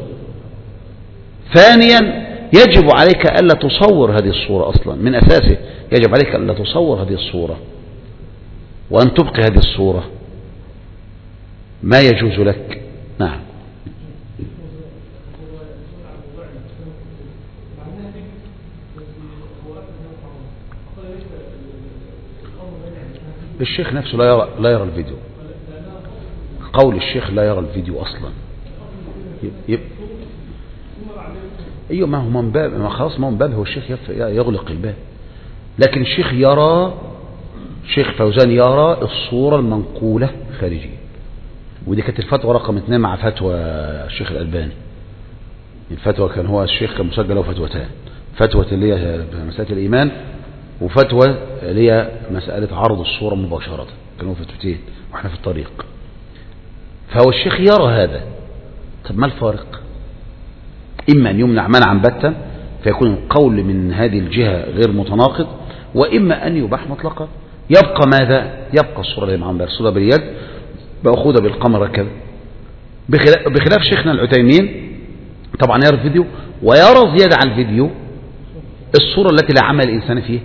ثانيا يجب عليك ألا تصور هذه الصورة أصلا من أساسه، يجب عليك ألا تصور هذه الصورة وأن تبقي هذه الصورة، ما يجوز لك. نعم. الشيخ نفسه لا يرى, لا يرى الفيديو، قول الشيخ لا يرى الفيديو أصلا. يب... ايوه ما هو من باب، ما خلاص ما هو من باب، هو الشيخ يغلق الباب، لكن الشيخ يرى، الشيخ فوزان يرى الصورة المنقولة خارجية، ودي كانت الفتوى رقم اثنين مع فتوى الشيخ الألباني. الفتوى كان هو الشيخ كان مسجل له فتوتان، فتوى اللي هي مسألة الإيمان، وفتوى اللي هي مسألة عرض الصورة مباشرة، كانوا فتوتين واحنا في الطريق. فهو الشيخ يرى هذا. طب ما الفارق؟ إما أن يمنع منعا باتا فيكون القول من هذه الجهة غير متناقض، وإما أن يباح مطلقا. يبقى ماذا؟ يبقى الصورة اللي معهم برسولة باليد مأخوذة بالقمر كذا، بخلاف شيخنا العتيمين طبعا يرى الفيديو، ويرى زيادة عن الفيديو الصورة التي لا عمل الإنسان فيها،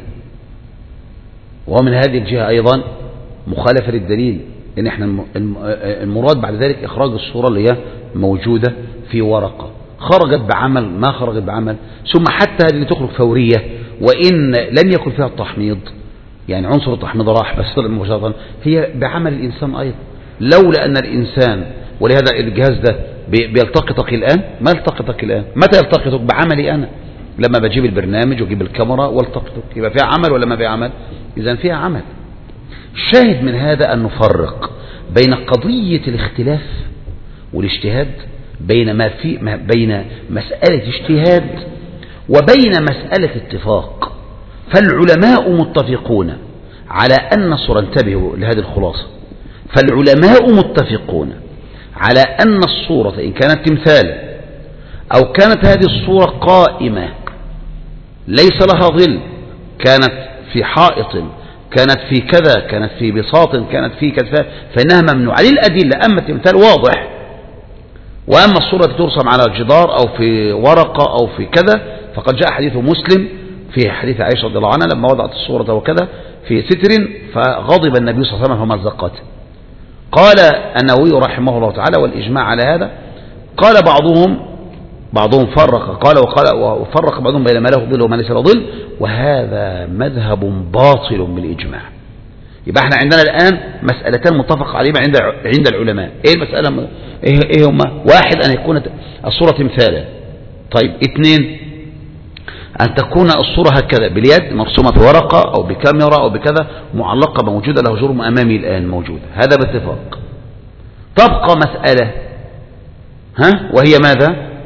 ومن هذه الجهة أيضا مخالفة للدليل، لأن احنا المراد بعد ذلك إخراج الصورة اللي هي موجودة في ورقة، خرجت بعمل ما خرجت بعمل، ثم حتى هذه اللي تخرج فورية وإن لم يكن فيها التحميض، يعني عنصر التحميض راح بس طلع مباشرة، هي بعمل الإنسان أيضا، لولا أن الإنسان، ولهذا الجهاز ده بيلتقطك الآن، ما يلتقطك الآن، متى يلتقطك؟ بعملي أنا، لما بجيب البرنامج وجيب الكاميرا والتقطك، يبقى فيها عمل ولا ما فيها عمل؟ إذن فيها عمل. الشاهد من هذا أن نفرق بين قضية الاختلاف والاجتهاد، بين ما في ما بين مسألة اجتهاد وبين مسألة اتفاق. فالعلماء متفقون على أن الصورة، انتبهوا لهذه الخلاصة، فالعلماء متفقون على أن الصورة إن كانت تمثالا أو كانت هذه الصورة قائمة ليس لها ظل، كانت في حائط، كانت في كذا، كانت في بساط، كانت في كذا، فإنها ممنوعة للأدلة. أما التمثال واضح، وأما الصورة ترسم على الجدار أو في ورقة أو في كذا، فقد جاء حديث مسلم في حديث عائشة رضي الله عنها لما وضعت الصورة وكذا في ستر فغضب النبي صلى الله عليه وسلم فمزقته. قال النووي رحمه الله تعالى والإجماع على هذا، قال بعضهم بعضهم فرق، قال وقال وفرق بعضهم بين ما له ظل وما ليس له ظل، وهذا مذهب باطل بالإجماع. يبقى احنا عندنا الآن مسألتان متفق عليهما عند عند العلماء. ايه المسألة؟ ايه, إيه هما؟ واحد أن يكون الصورة تمثالا، طيب اثنين أن تكون الصورة هكذا باليد مرسومة في ورقة أو بكاميرا أو بكذا معلقة موجودة، له جرم أمامي الآن موجودة، هذا باتفاق. تبقى مسألة ها وهي ماذا؟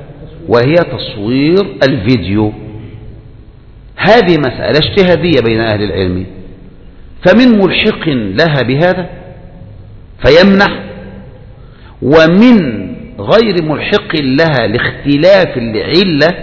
وهي تصوير الفيديو. هذه مسألة اجتهادية بين أهل العلم، فمن ملحق لها بهذا فيمنع، ومن غير ملحق لها لاختلاف العلة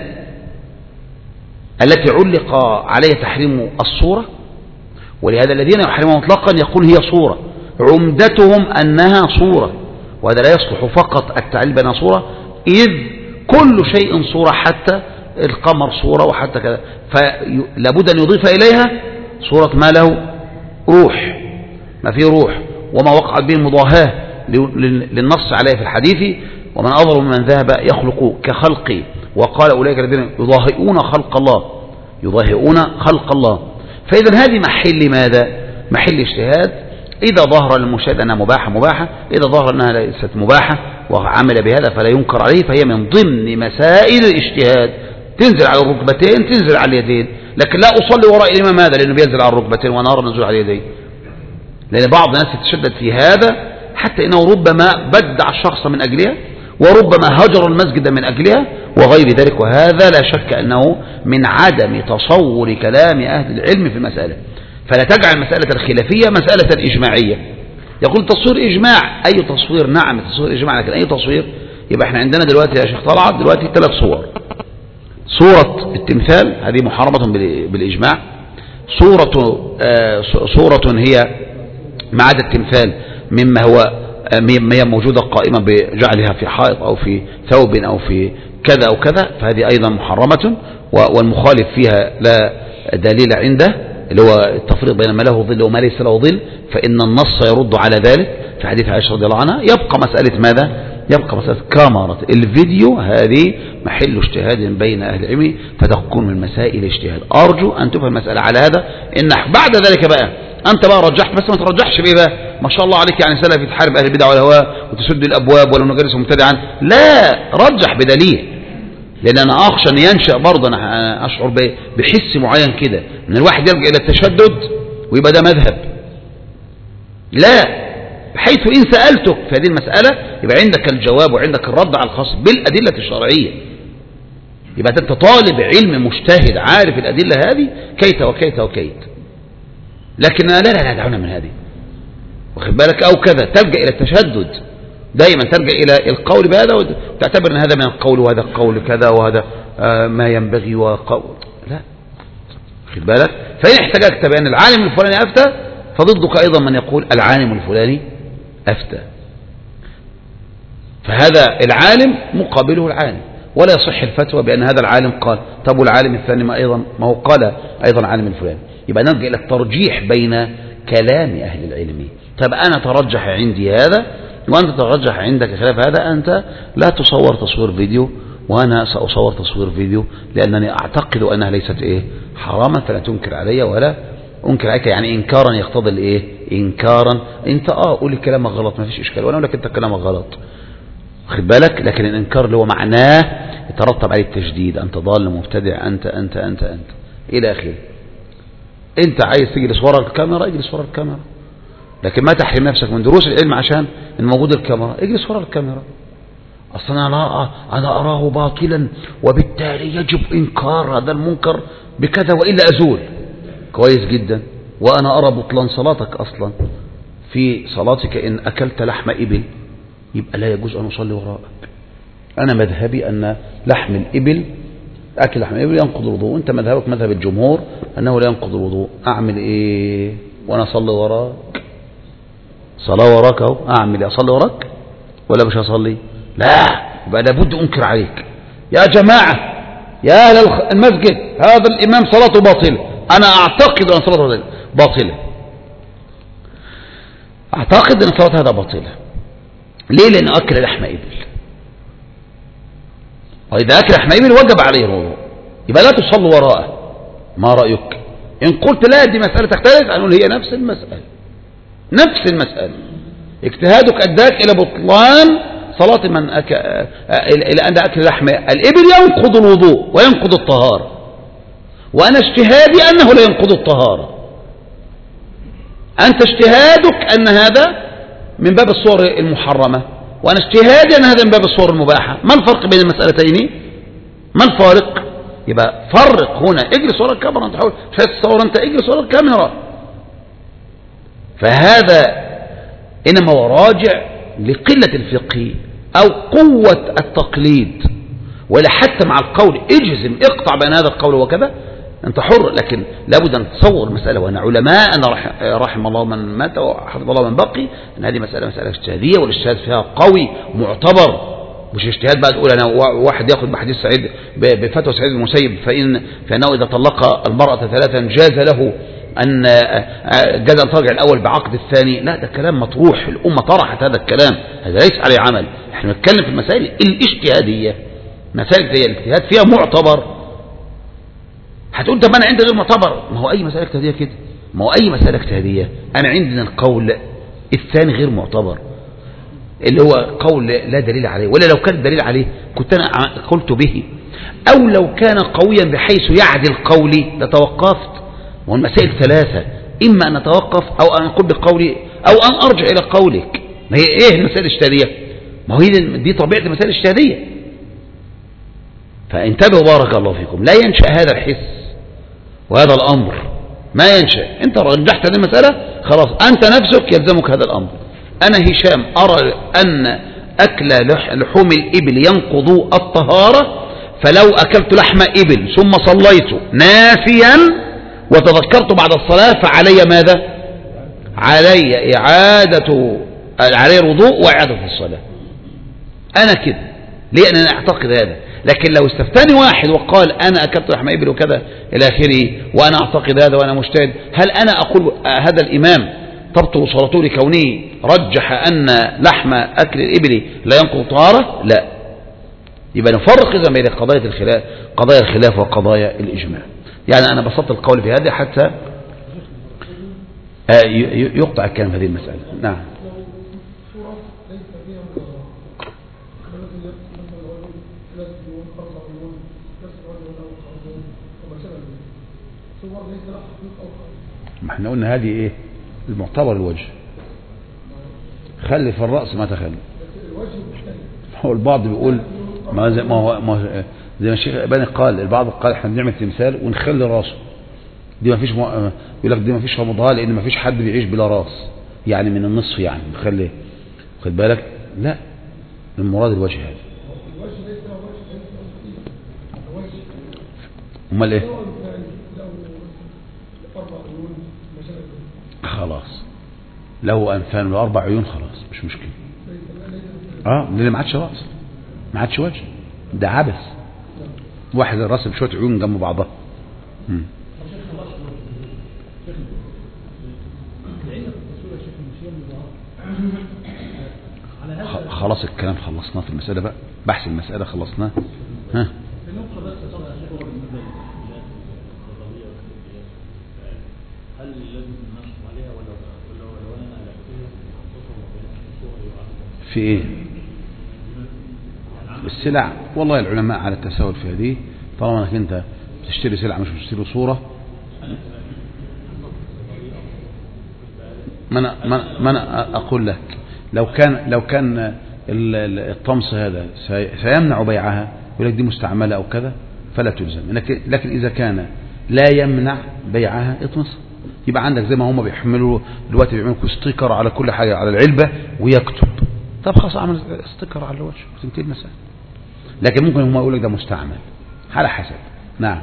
التي علق عليها تحريم الصورة. ولهذا الذين يحرمون مطلقا يقول هي صورة، عمدتهم أنها صورة، وهذا لا يصلح فقط التعليل بأنها صورة، إذ كل شيء صورة، حتى القمر صورة وحتى كذا، فلابد أن يضيف إليها صورة ما له روح، ما فيه روح، وما وقعت به المضاهاة للنص عليه في الحديث: ومن أظلم من ذهب يخلق كخلقي، وقال أولئك الذين يضاهئون خلق الله، يضاهئون خلق الله. فإذا هذه محل ماذا؟ محل اجتهاد. إذا ظهر للمشاهد أنها مباحة مباحة، إذا ظهر أنها ليست مباحة وعمل بهذا فلا ينكر عليه، فهي من ضمن مسائل الاجتهاد، تنزل على الركبتين تنزل على اليدين. لكن لا أصلي وراء الإمام هذا لأنه بينزل على الركبتين وأنا أرى نزول على اليدين، لأن بعض الناس يتشدد في هذا حتى إنه ربما بدع الشخص من أجلها، وربما هجر المسجد من أجلها وغير ذلك. وهذا لا شك أنه من عدم تصور كلام أهل العلم في المسألة. فلا تجعل مسألة الخلافية مسألة إجماعية. يقول تصوير إجماع، أي تصوير؟ نعم تصوير إجماع، لكن أي تصوير؟ يبقى احنا عندنا دلوقتي يا شيخ طلعت دلوقتي ثلاث صور: صورة التمثال هذه محرمة بالإجماع، صورة آه صورة هي ما عدا التمثال مما هو مما هي موجودة قائمة بجعلها في حائط أو في ثوب أو في كذا أو كذا، فهذه أيضا محرمة، والمخالف فيها لا دليل عنده، اللي هو التفريق بين ما له ظل وما ليس له ظل، فإن النص يرد على ذلك في حديث عائشة رضي الله عنها. يبقى مسألة ماذا؟ يبقى مسألة كاميرا الفيديو، هذه محل اجتهاد بين أهل العلم، فتكون من مسائل الاجتهاد. أرجو أن تفهم المسألة على هذا. إن بعد ذلك بقى أنت بقى رجحت، بس ما ترجحش بإيه بقى؟ ما شاء الله عليك يعني سلفي تحارب أهل البدع والهواء وتسد الأبواب ولو نجلس مبتدعا، لا، رجح بدليل. لأن أنا أخشى أن ينشأ برضه، أنا أشعر بحس معين كده أن الواحد يرجع إلى التشدد ويبقى ده مذهب. لا، بحيث إن سألتك في هذه المسألة يبقى عندك الجواب وعندك الرد على الخاص بالأدلة الشرعية. يبقى أنت طالب علم مجتهد عارف الأدلة هذه كيت وكيت وكيت. لكن لا لا لا دعونا من هذه، واخد بالك، أو كذا تلجأ إلى التشدد، دائما تلجأ إلى القول بهذا وتعتبر أن هذا من القول وهذا القول كذا وهذا آه ما ينبغي وقول. لا، واخد بالك. فإن احتججت بأن العالم الفلاني أفتى فضدك أيضا من يقول العالم الفلاني أفتى، فهذا العالم مقابله العالم، ولا يصح الفتوى بأن هذا العالم قال. طب والعالم الثاني ما أيضا ما هو قال أيضا العالم الفلاني. يبقى نرجع إلى الترجيح بين كلام أهل العلم. طب أنا ترجح عندي هذا وأنت ترجح عندك خلاف هذا، أنت لا تصور تصوير فيديو وأنا سأصور تصوير فيديو، لأنني أعتقد أنها ليست إيه حراما، فلا تنكر علي ولا أنكر عليك، يعني إنكارا يقتضي الإيه إنكارا. أنت آه قولي كلامك غلط ما فيش إشكال، وأنا أقول لك أنت كلامك غلط، خد بالك. لكن الإنكار اللي هو معناه يترتب عليه التجديد، أنت ضال مبتدع، أنت أنت أنت أنت إلى آخره. أنت عايز تجلس ورا الكاميرا اجلس ورا الكاميرا، لكن ما تحرم نفسك من دروس العلم عشان إن موجود الكاميرا، اجلس ورا الكاميرا. أصلا أنا أنا أراه باطلا وبالتالي يجب إنكار هذا المنكر بكذا وإلا أزول. كويس جدا. وأنا أرى بطلان صلاتك أصلا، في صلاتك إن أكلت لحم إبل يبقى لا يجوز أن أصلي وراءك. أنا مذهبي أن لحم الإبل أكل لحم الإبل ينقض الوضوء، أنت مذهبك مذهب الجمهور أنه لا ينقض الوضوء. أعمل إيه وأنا أصلي وراك؟ صلاة وراك أهو، أعمل إيه؟ أصلي وراك ولا مش أصلي؟ لا، يبقى لابد أنكر عليك. يا جماعة يا أهل المسجد، هذا الإمام صلاته باطلة. أنا أعتقد أن صلاته باطلة، أعتقد أن صلاة هذا باطلة. ليه؟ لأنه أكل لحم إبل، وإذا أكل لحم إبل وجب عليه الوضوء، يبقى لا تصلوا وراءه. ما رأيك؟ إن قلت لا دي مسألة تختلف، أقول هي نفس المسألة، نفس المسألة. اجتهادك أداك إلى بطلان صلاة من أك... إلى أن أكل لحم الإبل ينقض الوضوء وينقض الطهارة، وأنا اجتهادي أنه لا ينقض الطهارة. أنت اجتهادك أن هذا من باب الصور المحرمة، وأنا اجتهادي أن هذا من باب الصور المباحة. ما الفرق بين المسألتين؟ ما الفارق؟ يبقى فرق هنا، اجلس ورا الكاميرا، انت حاول مش هتصور، انت اجلس ورا الكاميرا. فهذا انما هو راجع لقلة الفقه او قوة التقليد، ولا حتى مع القول اجزم اقطع بين هذا القول وكذا، انت حر، لكن لابد ان تصور المسألة. وان علماء ان رحم الله من مات وحفظ الله من بقي، ان هذه مسألة مسألة اجتهادية، والاجتهاد فيها قوي معتبر، مش اجتهاد بقى تقول انا واحد ياخذ بحديث سعيد بفتوى سعيد المسيب فإن فانه اذا طلق المرأة ثلاثا جاز له ان جاز ان ترجع الاول بعقد الثاني. لا، ده كلام مطروح، الامة طرحت هذا الكلام، هذا ليس عليه عمل. احنا نتكلم في المسائل الاجتهادية، مسائل زي الاجتهاد فيها معتبر. هتقول طب انا عندي غير معتبر، ما هو اي مسألة اجتهادية كده، ما هو اي مسألة اجتهادية انا عندنا القول الثاني غير معتبر، اللي هو قول لا دليل عليه، ولا لو كان دليل عليه كنت أنا قلت به، أو لو كان قويا بحيث يعدل قولي لتوقفت. والمسائل ثلاثة، إما أن أتوقف أو أن أقول بقولي أو أن أرجع إلى قولك. ما هي إيه المسائل الاجتهادية؟ ما هي دي طبيعة المسائل الاجتهادية. فانتبهوا بارك الله فيكم، لا ينشأ هذا الحس وهذا الأمر، ما ينشأ. أنت رجحت هذه المسألة خلاص، أنت نفسك يلزمك هذا الأمر. أنا هشام أرى أن أكل لحوم الإبل ينقض الطهارة، فلو أكلت لحم إبل ثم صليت ناسيا وتذكرت بعد الصلاة فعلي ماذا؟ علي إعادة، علي الوضوء وإعادة الصلاة. أنا كده ليه؟ أنا أعتقد هذا. لكن لو استفتاني واحد وقال أنا أكلت لحم إبل وكذا إلى آخره وأنا أعتقد هذا وأنا مجتهد، هل أنا أقول هذا الإمام تبطل صلاته لكونه رجح أن لحم أكل الإبل لا ينقض طهارة؟ لا. يبقى نفرق إذا بين قضايا الخلاف، قضايا الخلاف وقضايا الإجماع. يعني أنا بسطت القول في هذا حتى يقطع الكلام في هذه المسألة. نعم. ما احنا قلنا هذه ايه المعتبر الوجه، خلي في الرأس ما تخلي. هو البعض بيقول ما زي ما هو ما زي ما الشيخ اباني قال، البعض قال احنا بنعمل تمثال ونخلي راسه، دي ما فيش م... يقول لك دي ما فيش رمضان لان ما فيش حد بيعيش بلا راس، يعني من النصف يعني نخليه، خد بالك. لا، المراد الوجه هذا. امال ايه؟ خلاص له أنفان وأربع عيون خلاص مش مشكلة. اه لأن ما عادش رأس، ما عادش وجه، ده عبث. واحد الراس بشوية عيون جنب بعضها. مم. خلاص الكلام خلصناه في المسألة بقى، بحث المسألة خلصناه. ها في ايه السلع؟ والله العلماء على التساهل في هذه، طالما انك انت بتشتري سلعة مش بتشتري صورة. ما انا ما انا اقول لك لو كان لو كان الطمس هذا سيمنع بيعها، يقول لك دي مستعملة او كذا فلا تلزم، لكن اذا كان لا يمنع بيعها اطمس. يبقى عندك زي ما هم بيحملوا دلوقتي، بيعملوا ستيكر على كل حاجة على العلبة ويكتب، طب خلاص اعمل ستيكر على الوجه وتنتهي المسألة. لكن ممكن هم يقول لك ده مستعمل على حسب. نعم.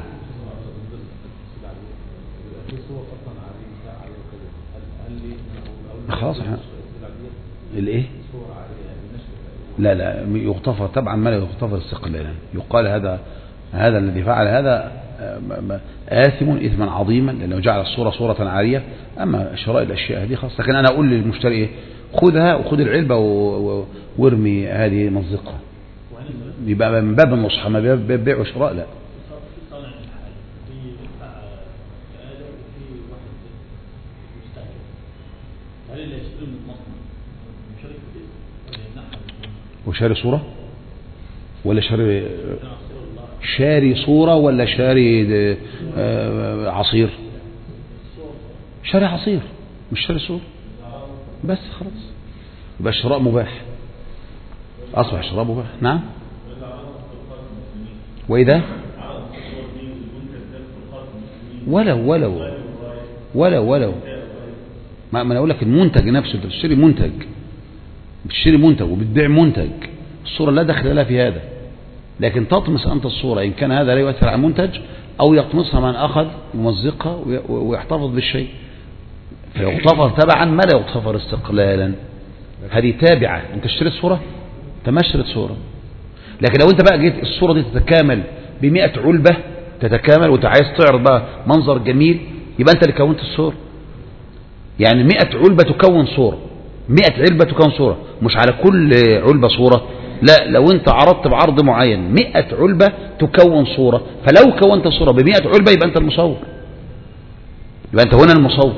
خلاص احنا الايه؟ لا لا يغتفر طبعا، ما لا يغتفر استقلالا. يقال هذا هذا الذي فعل هذا آثم إثما عظيما لأنه جعل الصورة صورة عارية. أما شراء الأشياء هذه خاصة. لكن أنا أقول للمشتري إيه؟ خذها وخذ العلبة وارمي هذه مزقها، يبقى من باب النصح ما باب بيع وشراء. لا وشاري صورة ولا شاري شاري صورة ولا شاري عصير؟ شاري عصير مش شاري صورة بس خلاص، يبقى الشراء مباح، أصبح الشراء مباح. نعم. وإذا ولو ولو ولو ولو ما أنا أقول لك المنتج نفسه، أنت بتشتري منتج، بتشتري منتج وبتبيع منتج، الصورة لا دخل لها في هذا، لكن تطمس أنت الصورة إن كان هذا لا يؤثر على المنتج، أو يطمسها من أخذ يمزقها ويحتفظ بالشيء، فيغتفر تبعا ما لا يغتفر استقلالا. هذه تابعة، أنت اشتريت صورة، أنت ما اشتريت صورة. لكن لو أنت بقى جيت الصورة دي تتكامل بمئة علبة، تتكامل وأنت عايز تعرض بقى منظر جميل، يبقى أنت اللي كونت الصورة. يعني مئة علبة تكون صورة، مئة علبة تكون صورة، مش على كل علبة صورة، لا، لو أنت عرضت بعرض معين مئة علبة تكون صورة، فلو كونت صورة بمئة علبة يبقى أنت المصور، يبقى أنت هنا المصور.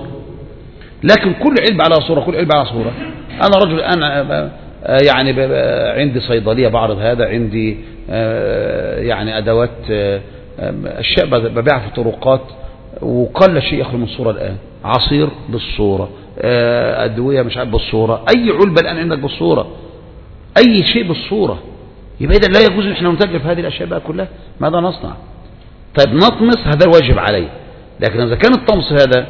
لكن كل علبة على صورة، كل علبة على صورة. أنا رجل أنا يعني عندي صيدلية بعرض هذا، عندي يعني أدوات أشياء ببيعها في الطرقات، وقل شيء يخلو من الصورة الآن، عصير بالصورة، أدوية مش عارف بالصورة، أي علبة الآن عندك بالصورة، أي شيء بالصورة، يبقى إذا لا يجوز إن احنا نتاجر في هذه الأشياء بقى كلها. ماذا نصنع؟ طيب نطمس، هذا الواجب عليه. لكن إذا كان الطمس هذا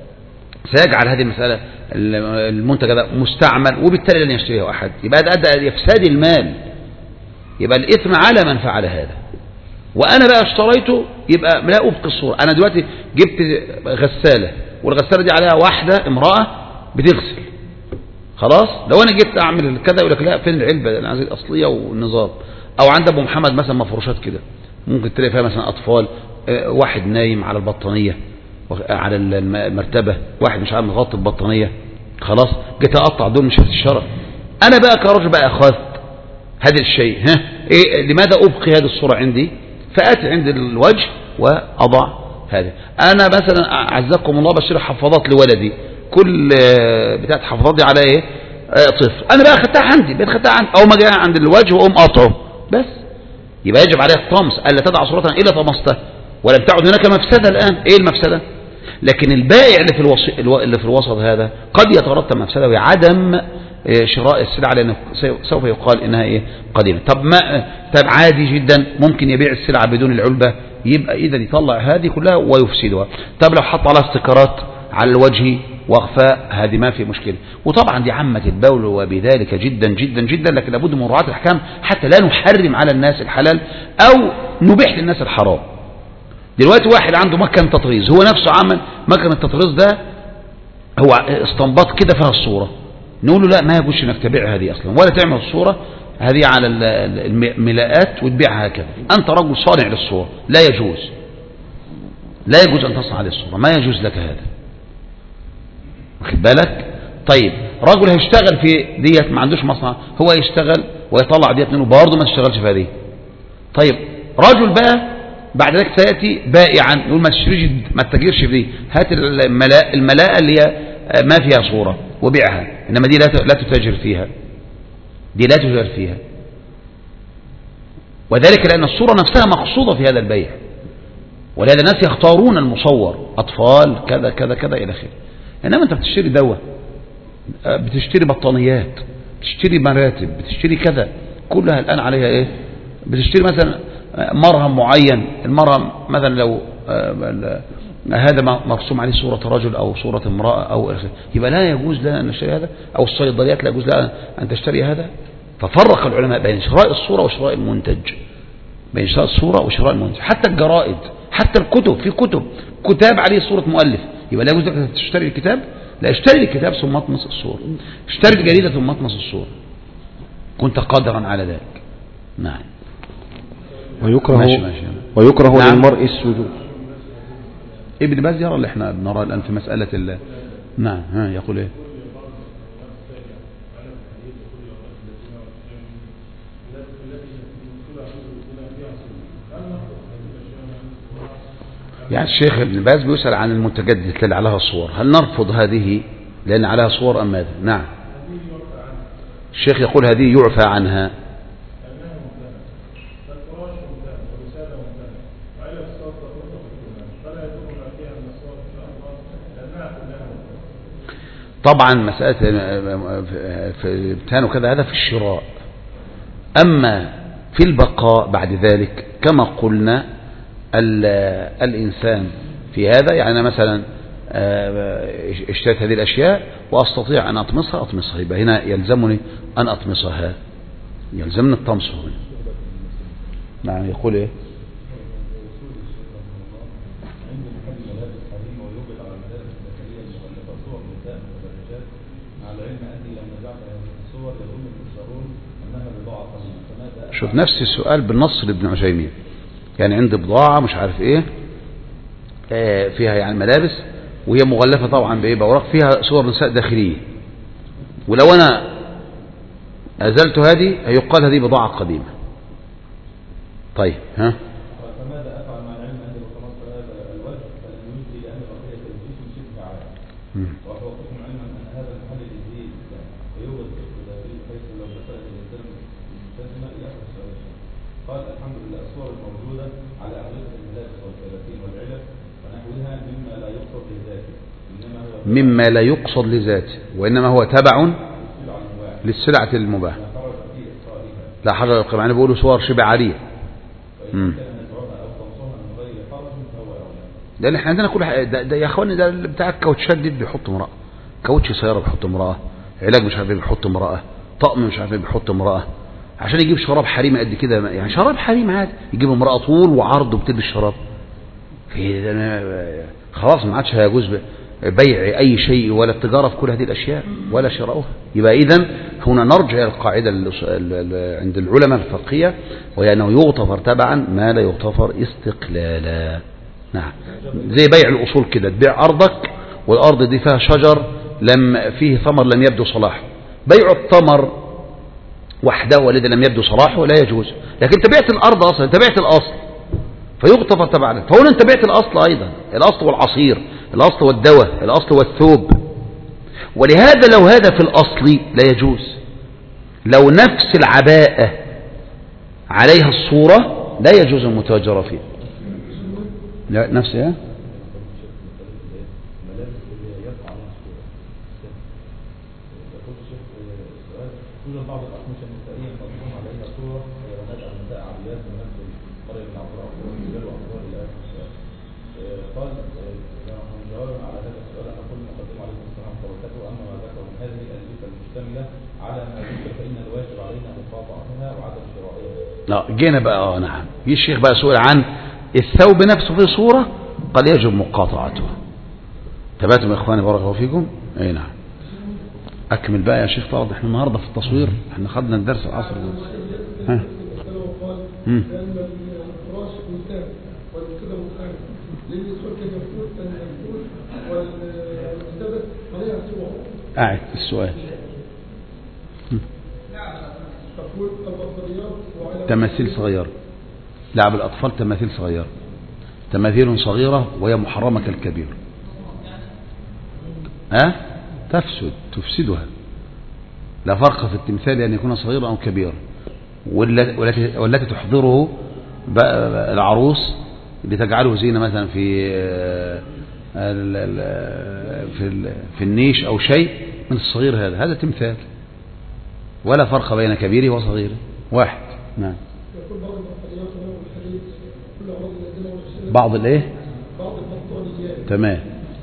سيجعل هذه المسألة المنتج هذا مستعمل وبالتالي لن يشتريه أحد، يبقى هذا أدى إلى إفساد المال، يبقى الإثم على من فعل هذا. وأنا بقى اشتريته يبقى لا أبقي الصورة. أنا دلوقتي جبت غسالة، والغسالة دي عليها واحدة امرأة بتغسل، خلاص، لو أنا جيت أعمل كذا يقول لك لا، فين العلبة؟ أنا عايز الأصلية والنظام. أو عند أبو محمد مثلا مفروشات كده، ممكن تلاقي فيها مثلا أطفال، واحد نايم على البطانية على المرتبة، واحد مش عارف مغطي البطانية، خلاص، جيت أقطع دول مش الشرع. أنا بقى كرجل بقى أخذت هذا الشيء، ها إيه لماذا أبقي هذه الصورة عندي؟ فأتي عند الوجه وأضع هذا. أنا مثلا أعزكم الله بشتري حفاضات لولدي، كل بتاعت حفاضات دي على إيه؟ طفل، أنا بقى أخدتها عندي، بقيت أخدتها عندي، أو ما جاء عند الوجه وأقوم قاطعه بس، يبقى يجب عليه الطمس، ألا تدع صورة إلا طمستها، ولم تعد هناك مفسدة الآن. إيه المفسدة؟ لكن البائع اللي في الوسط اللي في الوسط هذا قد يترتب مفسدة وعدم شراء السلعة، لأنه سوف يقال إنها إيه؟ قديمة. طب ما طب عادي جدا ممكن يبيع السلعة بدون العلبة، يبقى إذا يطلع هذه كلها ويفسدها. طب لو حط على استيكرات على الوجه واخفاء، هذه ما في مشكلة. وطبعا دي عامة البول وبذلك جدا جدا جدا، لكن لابد من مراعاة الأحكام حتى لا نحرم على الناس الحلال أو نبيح للناس الحرام. دلوقتي واحد عنده مكان تطريز، هو نفسه عمل مكان التطريز ده، هو استنباط كده فيها الصورة، نقول له لا، ما يجوز انك تبيع هذه اصلا، ولا تعمل الصورة هذه على الملاءات وتبيعها هكذا. انت رجل صانع للصورة، لا يجوز، لا يجوز ان تصنع على الصورة، ما يجوز لك هذا، واخد بالك؟ طيب رجل هيشتغل في ديت، ما عندوش مصنع، هو يشتغل ويطلع ديت منه، برضه ما تشتغلش في هذه. طيب رجل بقى بعد ذلك سيأتي بائعا، نقول ما تشتريش، ما تتاجرش في دي، هات الملاءة الملاءة اللي هي ما فيها صورة وبيعها، إنما دي لا تتاجر فيها، دي لا تتاجر فيها. وذلك لأن الصورة نفسها مقصودة في هذا البيع، ولهذا الناس يختارون المصور، أطفال كذا كذا كذا إلى آخره. إنما أنت بتشتري دواء، بتشتري بطانيات، بتشتري مراتب، بتشتري كذا، كلها الآن عليها إيه؟ بتشتري مثلا مرهم معين، المرهم مثلا لو هذا مرسوم عليه صورة رجل أو صورة امرأة أو آخر، يبقى لا يجوز لنا أن نشتري هذا، أو الصيدليات لا يجوز لنا أن تشتري هذا. ففرق العلماء بين شراء الصورة وشراء المنتج، بين شراء الصورة وشراء المنتج. حتى الجرائد، حتى الكتب، في كتب كتاب عليه صورة مؤلف، يبقى لا يجوز لك أن تشتري الكتاب، لا، اشتري الكتاب ثم اطمس الصورة، اشتري الجريدة ثم اطمس الصورة، كنت قادرا على ذلك. نعم. ويكره ماشي ماشي. ويكره نعم. للمرء السجود. ابن باز يرى اللي احنا بنراه الآن في مسألة ال... نعم. ها يقول ايه؟ يعني الشيخ ابن باز بيسأل عن المنتجات اللي عليها صور، هل نرفض هذه لأن عليها صور أم ماذا؟ نعم. الشيخ يقول هذه يعفى عنها. طبعا مسألة في بتان وكذا هذا في الشراء، أما في البقاء بعد ذلك كما قلنا الإنسان في هذا، يعني مثلا اشتريت هذه الأشياء وأستطيع أن أطمسها أطمسها، يبقى هنا يلزمني أن أطمسها، يلزمني الطمس هنا. نعم. يقول إيه؟ شوف نفس السؤال بالنص لابن عثيمين، يعني عندي بضاعة مش عارف ايه فيها يعني ملابس، وهي مغلفة طبعا بايه بأوراق فيها صور نساء داخلية، ولو انا ازلت هذه هيقال هذه بضاعة قديمة. طيب ها فماذا افعل مع العلم ان وصلت هذا الوجه فلن يجزي لان بقية الجسم شبه عادي، وأحوطكم علما ان هذا المحل الجديد ويوجد بحيث لو دخلت الانسان ملتزمة يأخذ السؤال. قال الحمد لله الصور الموجودة على أغلبة الملابس والكلاتين والعلب ونحوها مما لا يقصد لذاته، إنما هو مما لا يقصد لذاته وإنما هو تبع للسلعة المباحة لا حرج القيمة، يعني بيقولوا صور شبه عارية. لأن احنا عندنا كل حاجة ده, ده يا اخواني، ده بتاع الكاوتشات دي بيحط امرأة، كاوتش سيارة بيحط امرأة، علاج مش عارف ايه بيحط امرأة، طقم مش عارف ايه بيحط امرأة، عشان يجيب شراب حريمي قد كده، يعني شراب حريمي عادي يجيب امرأة طول وعرض وبتلبس شراب. في خلاص ما عادش هيجوز بيع أي شيء ولا التجارة في كل هذه الأشياء ولا شراؤها. يبقى إذن هنا نرجع القاعدة عند العلماء الفقهية، وهي أنه يغتفر تبعا ما لا يغتفر استقلالا. نعم. زي بيع الأصول كده، تبيع أرضك والأرض دي فيها شجر لم فيه ثمر لم يبدو صلاحه، بيع الثمر وحده والذي لم يبدو صلاحه لا يجوز، لكن انت بعت الأرض أصلا، انت بعت الأصل فيغتفر تبعا، فهنا انت بعت الأصل أيضا، الأصل والعصير، الأصل والدواء، الأصل والثوب. ولهذا لو هذا في الأصل لا يجوز، لو نفس العباءة عليها الصورة لا يجوز المتاجرة فيه. لا نفسها بعض الأقمشة النسائية مضمون عليها صورة حيوانات أو نساء عبيات بنفس مريم بن عبد الله ورجال وأطفال إلى آخر السؤال. قال من جوابا على هذا السؤال أن أقول مقدم عليكم السلام وبركاته، أما ما ذكر من هذه الألبسة المشتملة على ما ذكر فإن الواجب علينا مقاطعتها وعدم شرائها. لا جينا بقى اه نعم، في الشيخ بقى سؤال عن الثوب نفسه في صورة قال يجب مقاطعته. تبعتم يا إخواني بارك الله فيكم. أي نعم. أكمل بقى يا شيخ طارق، احنا النهاردة في التصوير احنا خدنا الدرس العصر ده. ها امم قاعد السؤال تماثيل صغيرة، لعب الأطفال تماثيل صغيرة، تماثيل صغيرة وهي محرمة كالكبير. ها تفسد تفسدها، لا فرق في التمثال أن يكون صغيرا أو كبيرا، والتي, والتي تحضره العروس لتجعله زينة مثلا في في في النيش أو شيء من الصغير، هذا هذا تمثال، ولا فرق بين كبيره وصغيره واحد. نعم. بعض الايه بعض البطانيات تمام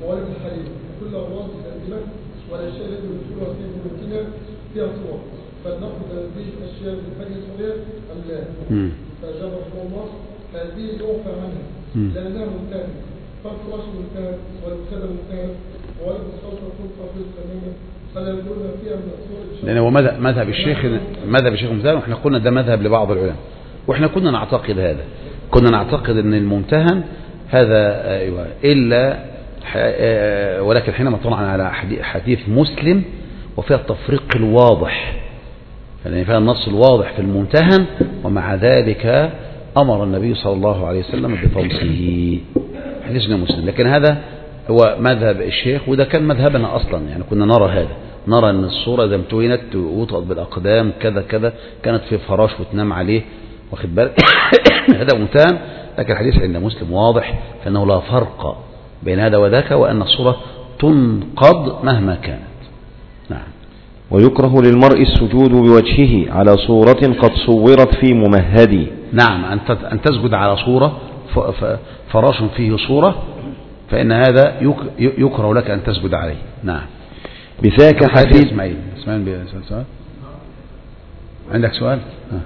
والاشياء التي ندخلها في بيوتنا فيها صور، فلنأخذ هذه الاشياء من الفجر الصغير ام لا؟ فاجاب رحمه الله هذه يعفى عنها لانها ممتهنه، فالفراش ممتهن والوساده ممتهن ولد الصوت يكون قبل تماما فلا يكون فيها من الصور. لان هو مذهب الشيخ مذهب الشيخ ممتهن، واحنا قلنا ده مذهب لبعض العلماء، واحنا كنا نعتقد هذا، كنا نعتقد ان الممتهن هذا ايوه الا، ولكن حينما طلعنا على حديث مسلم وفيها التفريق الواضح، يعني فيها النص الواضح في الممتهن، ومع ذلك أمر النبي صلى الله عليه وسلم بطمسه، حديثنا مسلم. لكن هذا هو مذهب الشيخ، وده كان مذهبنا أصلا، يعني كنا نرى هذا، نرى أن الصورة إذا امتهنت وطأت بالأقدام كذا كذا كانت في فراش وتنام عليه، واخد بالك هذا ممتهن. لكن الحديث عند مسلم واضح فإنه لا فرق بين هذا وذاك، وأن الصورة تنقض مهما كانت. نعم. ويكره للمرء السجود بوجهه على صورة قد صورت في ممهد. نعم، أن تسجد على صورة فراش فيه صورة، فإن هذا يكره لك أن تسجد عليه. نعم. بذاك حفيد اسماعيل اسماعيل سؤال. عندك سؤال؟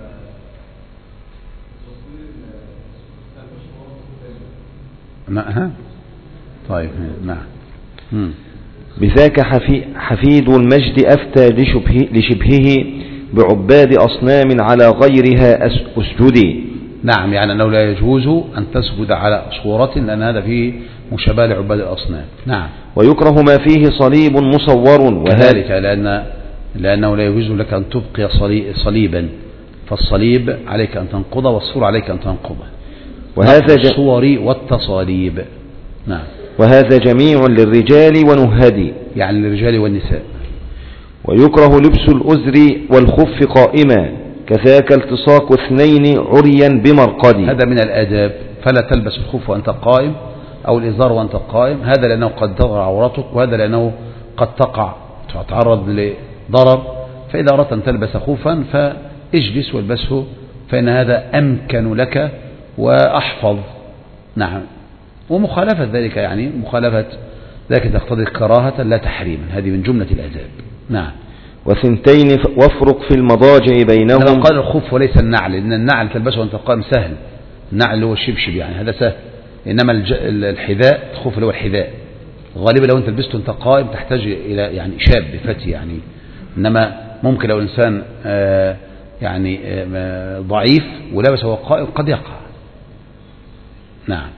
ها. طيب. نعم. مم. بذاك حفيد المجد أفتى لشبهه, لشبهه بعباد أصنام على غيرها أسجدي. نعم، يعني أنه لا يجوز أن تسجد على صورة، لأن هذا فيه مشابهة لعباد الأصنام. نعم. ويكره ما فيه صليب مصور، وذلك لأن لأنه لا يجوز لك أن تبقي صليبا، فالصليب عليك أن تنقضه والصورة عليك أن تنقضه، وهذا الصور والتصاليب. نعم. وهذا جميع للرجال ونهدي، يعني للرجال والنساء. ويكره لبس الأزر والخف قائما، كذاك التصاق اثنين عريا بمرقد. هذا من الآداب، فلا تلبس الخف وأنت قائم أو الإزار وأنت قائم، هذا لأنه قد تظهر عورتك، وهذا لأنه قد تقع تتعرض لضرر. فإذا أردت أن تلبس خوفا فاجلس والبسه، فإن هذا أمكن لك وأحفظ. نعم. ومخالفة ذلك يعني مخالفة ذلك تقتضي كراهة لا تحريما، هذه من جملة الآداب. نعم. وثنتين وافرق في المضاجع بينهم. قال الخف وليس النعل، لأن النعل تلبسه وأنت قائم سهل، النعل هو الشبشب يعني هذا سهل، إنما الحذاء الخف اللي هو الحذاء غالبا لو أنت لبسته أنت قائم تحتاج إلى يعني شاب فتي يعني، إنما ممكن لو الإنسان آه يعني آه ضعيف ولبس وهو قائم قد يقع. نعم.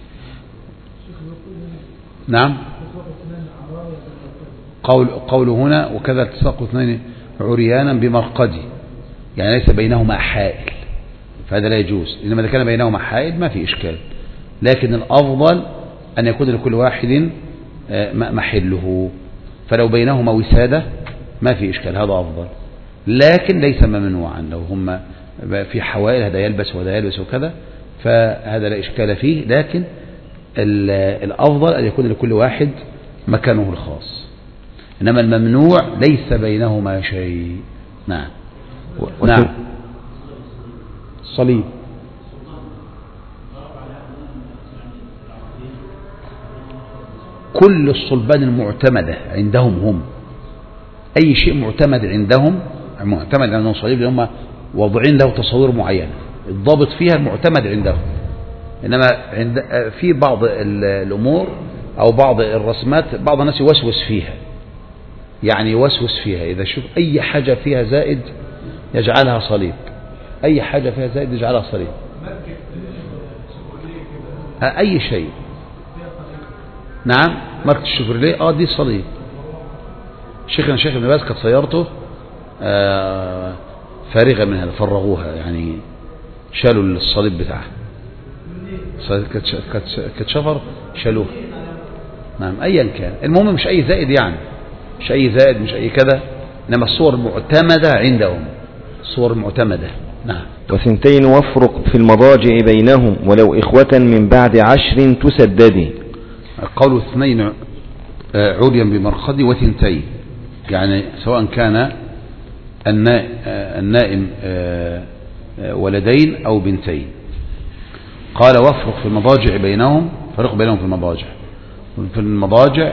نعم. قول قول هنا وكذا التصاق اثنين عريانا بمرقدي، يعني ليس بينهما حائل، فهذا لا يجوز. إنما إذا كان بينهما حائل ما في إشكال، لكن الأفضل أن يكون لكل واحد محله، فلو بينهما وسادة ما في إشكال، هذا أفضل، لكن ليس ممنوعا. لو هم في حوائل هذا يلبس وهذا يلبس وكذا فهذا لا إشكال فيه، لكن الأفضل أن يكون لكل واحد مكانه الخاص. إنما الممنوع ليس بينهما شيء. نعم. نعم. صليب. كل الصلبان المعتمدة عندهم هم، أي شيء معتمد عندهم، معتمد عندهم صليب، هم وضعين له تصوير معين الضابط فيها المعتمد عندهم. إنما عند في بعض الأمور أو بعض الرسمات بعض الناس يوسوس فيها، يعني يوسوس فيها، إذا شوف أي حاجة فيها زائد يجعلها صليب، أي حاجة فيها زائد يجعلها صليب، أي شيء. نعم. ماركة الشيفروليه اه دي صليب. شيخنا شيخ ابن باز كانت سيارته آه فارغة منها، فرغوها يعني شالوا الصليب بتاعها، كانت شفر شالوه. نعم. ايا كان، المهم مش اي زائد، يعني مش اي زائد مش اي كذا، انما الصور المعتمدة عندهم، الصور المعتمدة. نعم. وثنتين وافرق في المضاجع بينهم ولو إخوة من بعد عشر تسددي. قول اثنين عريا بمرقدي وثنتين، يعني سواء كان النائم ولدين أو بنتين. قال وافرق في المضاجع بينهم، فرق بينهم في المضاجع. في المضاجع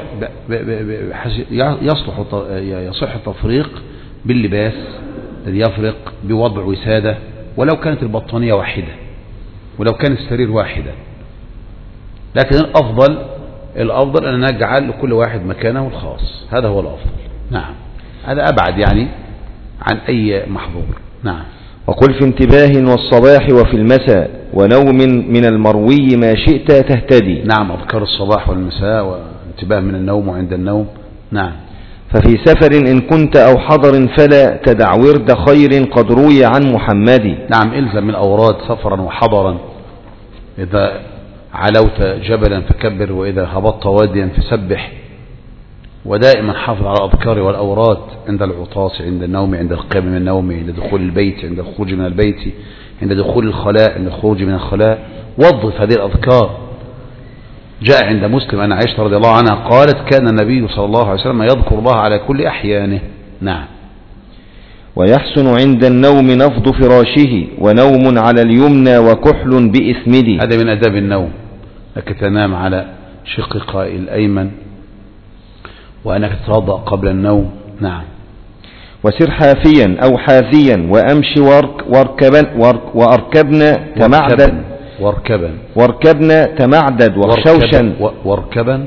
يصلح يصح التفريق باللباس الذي يفرق بوضع وسادة، ولو كانت البطانية واحدة ولو كان السرير واحدة، لكن الأفضل الأفضل أن نجعل لكل واحد مكانه الخاص، هذا هو الأفضل. نعم. هذا أبعد يعني عن أي محظور. نعم. وقل في انتباه والصباح وفي المساء ونوم من المروي ما شئت تهتدي. نعم. أذكار الصباح والمساء وانتباه من النوم وعند النوم. نعم. ففي سفر إن كنت أو حضر فلا تدع ورد خير قد روي عن محمد. نعم. إلزم الأوراد سفرا وحضرا، إذا علوت جبلا فكبر وإذا هبطت واديا فسبح، ودائما حافظ على الأذكار والأوراد عند العطاس، عند النوم، عند القيام من النوم، عند دخول البيت، عند الخروج من البيت، عند دخول الخلاء، عند الخروج من الخلاء. وظف هذه الأذكار. جاء عند مسلم أن عائشة رضي الله عنها قالت كان النبي صلى الله عليه وسلم يذكر الله على كل أحيانه. نعم. ويحسن عند النوم نفض فراشه ونوم على اليمنى وكحل بإثمدي. هذا من أداب النوم، أنك تنام على شقك الأيمن وأنك تتوضأ قبل النوم. نعم. وسر حافيا أو حاذيا وأمشي وارك واركبا وارك وأركبنا تمعدد واركبا واركبنا تمعدد وخشوشا واركبا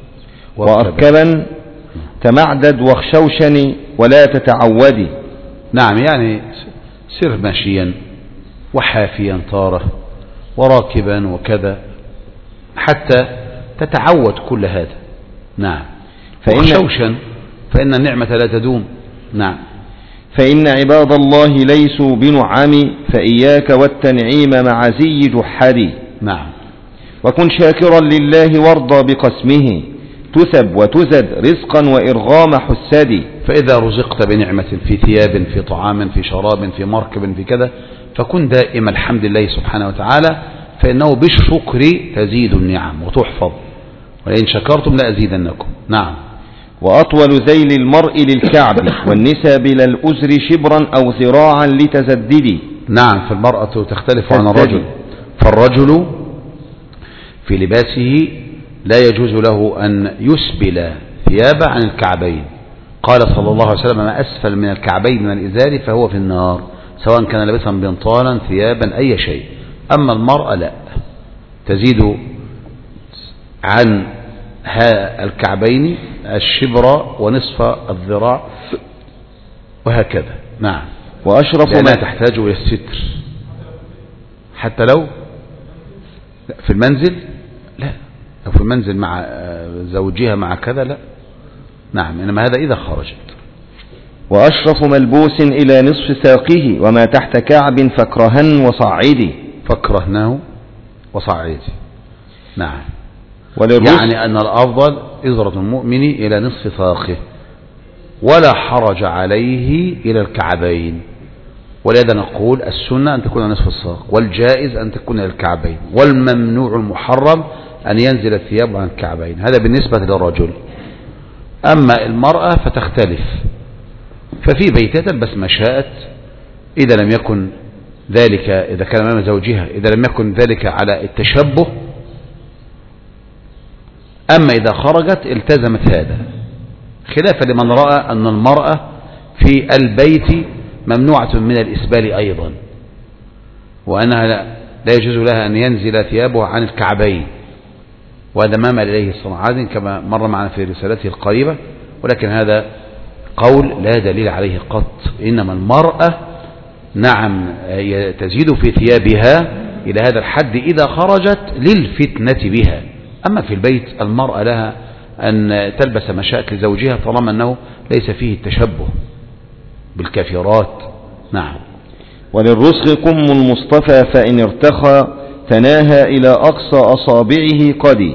واركبا تمعدد وخشوشني ولا تتعودي. نعم، يعني سر ماشيا وحافيا طارة وراكبا وكذا حتى تتعود كل هذا. نعم. وخشوشا فإن النعمة لا تدوم. نعم. فإن عباد الله ليسوا بنعم فإياك والتنعيم مع زي جحدي. نعم. وكن شاكرا لله وارضى بقسمه تثب وتزد رزقا وإرغام حسدي. فإذا رزقت بنعمة في ثياب، في طعام، في شراب، في مركب، في كذا، فكن دائما الحمد لله سبحانه وتعالى، فإنه بالشكر تزيد النعم وتحفظ، ولئن شكرتم لأزيدنكم. نعم. وأطول ذيل المرء للكعب والنساء بلا الأزر شبرا أو ذراعا لتزددي. نعم. فالمرأة تختلف عن الرجل، فالرجل في لباسه لا يجوز له أن يسبل ثيابه عن الكعبين. قال صلى الله عليه وسلم: ما أسفل من الكعبين من الإزار فهو في النار، سواء كان لابسا بنطالا ثيابا أي شيء. أما المرأة لا، تزيد عن الكعبين الشبر ونصف الذراع وهكذا. نعم. وأشرف ما تحتاج إلى الستر حتى لو في المنزل، لا، لو في المنزل مع زوجها مع كذا لا. نعم. إنما هذا إذا خرجت. وأشرف ملبوس إلى نصف ساقه وما تحت كعب فكرهن وصعيدي. فكرهناه وصعيدي. نعم. يعني أن الأفضل إزرة المؤمن إلى نصف ساقه، ولا حرج عليه إلى الكعبين. ولذا نقول السنة أن تكون نصف الساق، والجائز أن تكون إلى الكعبين، والممنوع المحرم أن ينزل الثياب عن الكعبين. هذا بالنسبة للرجل. أما المرأة فتختلف، ففي بيتها تلبس ما شاءت إذا لم يكن ذلك، إذا كان أمام زوجها، إذا لم يكن ذلك على التشبه. أما إذا خرجت التزمت هذا، خلافا لمن رأى أن المرأة في البيت ممنوعة من الإسبال أيضا، وأنها لا يجوز لها أن ينزل ثيابه عن الكعبين، وهذا ما مال إليه الصنعاني كما مر معنا في رسالته القريبة. ولكن هذا قول لا دليل عليه قط. إنما المرأة نعم تزيد في ثيابها إلى هذا الحد إذا خرجت للفتنة بها. أما في البيت المرأة لها أن تلبس ما شاءت لزوجها طالما أنه ليس فيه التشبه بالكافرات. نعم. وللرسغ قم المصطفى فإن ارتخى تناهى إلى أقصى أصابعه قدي.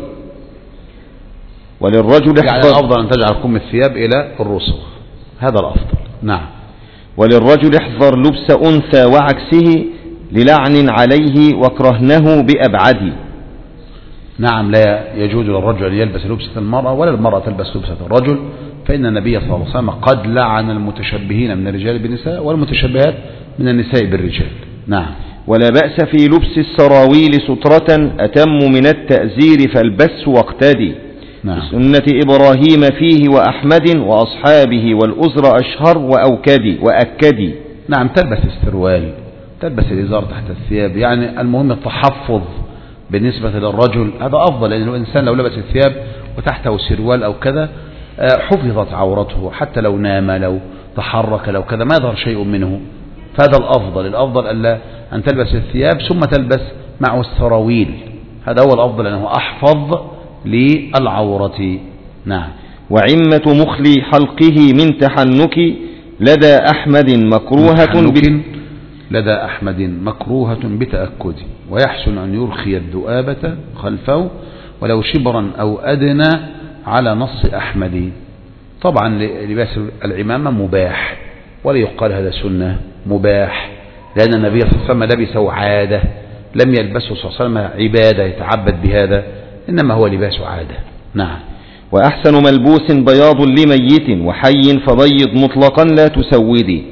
وللرجل يعني الأفضل أن تجعل قم الثياب إلى الرسغ، هذا الأفضل. نعم. وللرجل احذر لبس أنثى وعكسه للعن عليه وكرهنه بأبعد. نعم. لا يجوز للرجل أن يلبس لبسة المرأة ولا المرأة تلبس لبسة الرجل، فإن النبي صلى الله عليه وسلم قد لعن المتشبهين من الرجال بالنساء والمتشبهات من النساء بالرجال. نعم. ولا بأس في لبس السراويل سترة أتم من التأزير فالبس واقتدي. نعم. سنة إبراهيم فيه وأحمد وأصحابه والأزر أشهر وأوكدي وأكدي. نعم. تلبس السروال، تلبس الإزار تحت الثياب، يعني المهم التحفظ بالنسبة للرجل، هذا أفضل، لأن الإنسان لو لبس الثياب وتحته سروال أو كذا حفظت عورته، حتى لو نام، لو تحرك، لو كذا ما يظهر شيء منه. فهذا الأفضل. الأفضل ألا أن تلبس الثياب ثم تلبس معه السراويل، هذا هو الأفضل لأنه أحفظ للعورة. نعم. وعمة مخلي حلقه من تحنك لدى أحمد مكروهة لدى أحمد مكروهة بتأكد، ويحسن أن يرخي الذؤابة خلفه ولو شبرا أو أدنى على نص أحمد. طبعا لباس العمامة مباح، ولا يقال هذا سنة، مباح، لأن النبي صلى الله عليه وسلم لبسه عادة، لم يلبسه صلى الله عليه وسلم عبادة يتعبد بهذا، إنما هو لباس عادة. نعم. وأحسن ملبوس بياض لميت وحي فبيض مطلقا لا تسودي.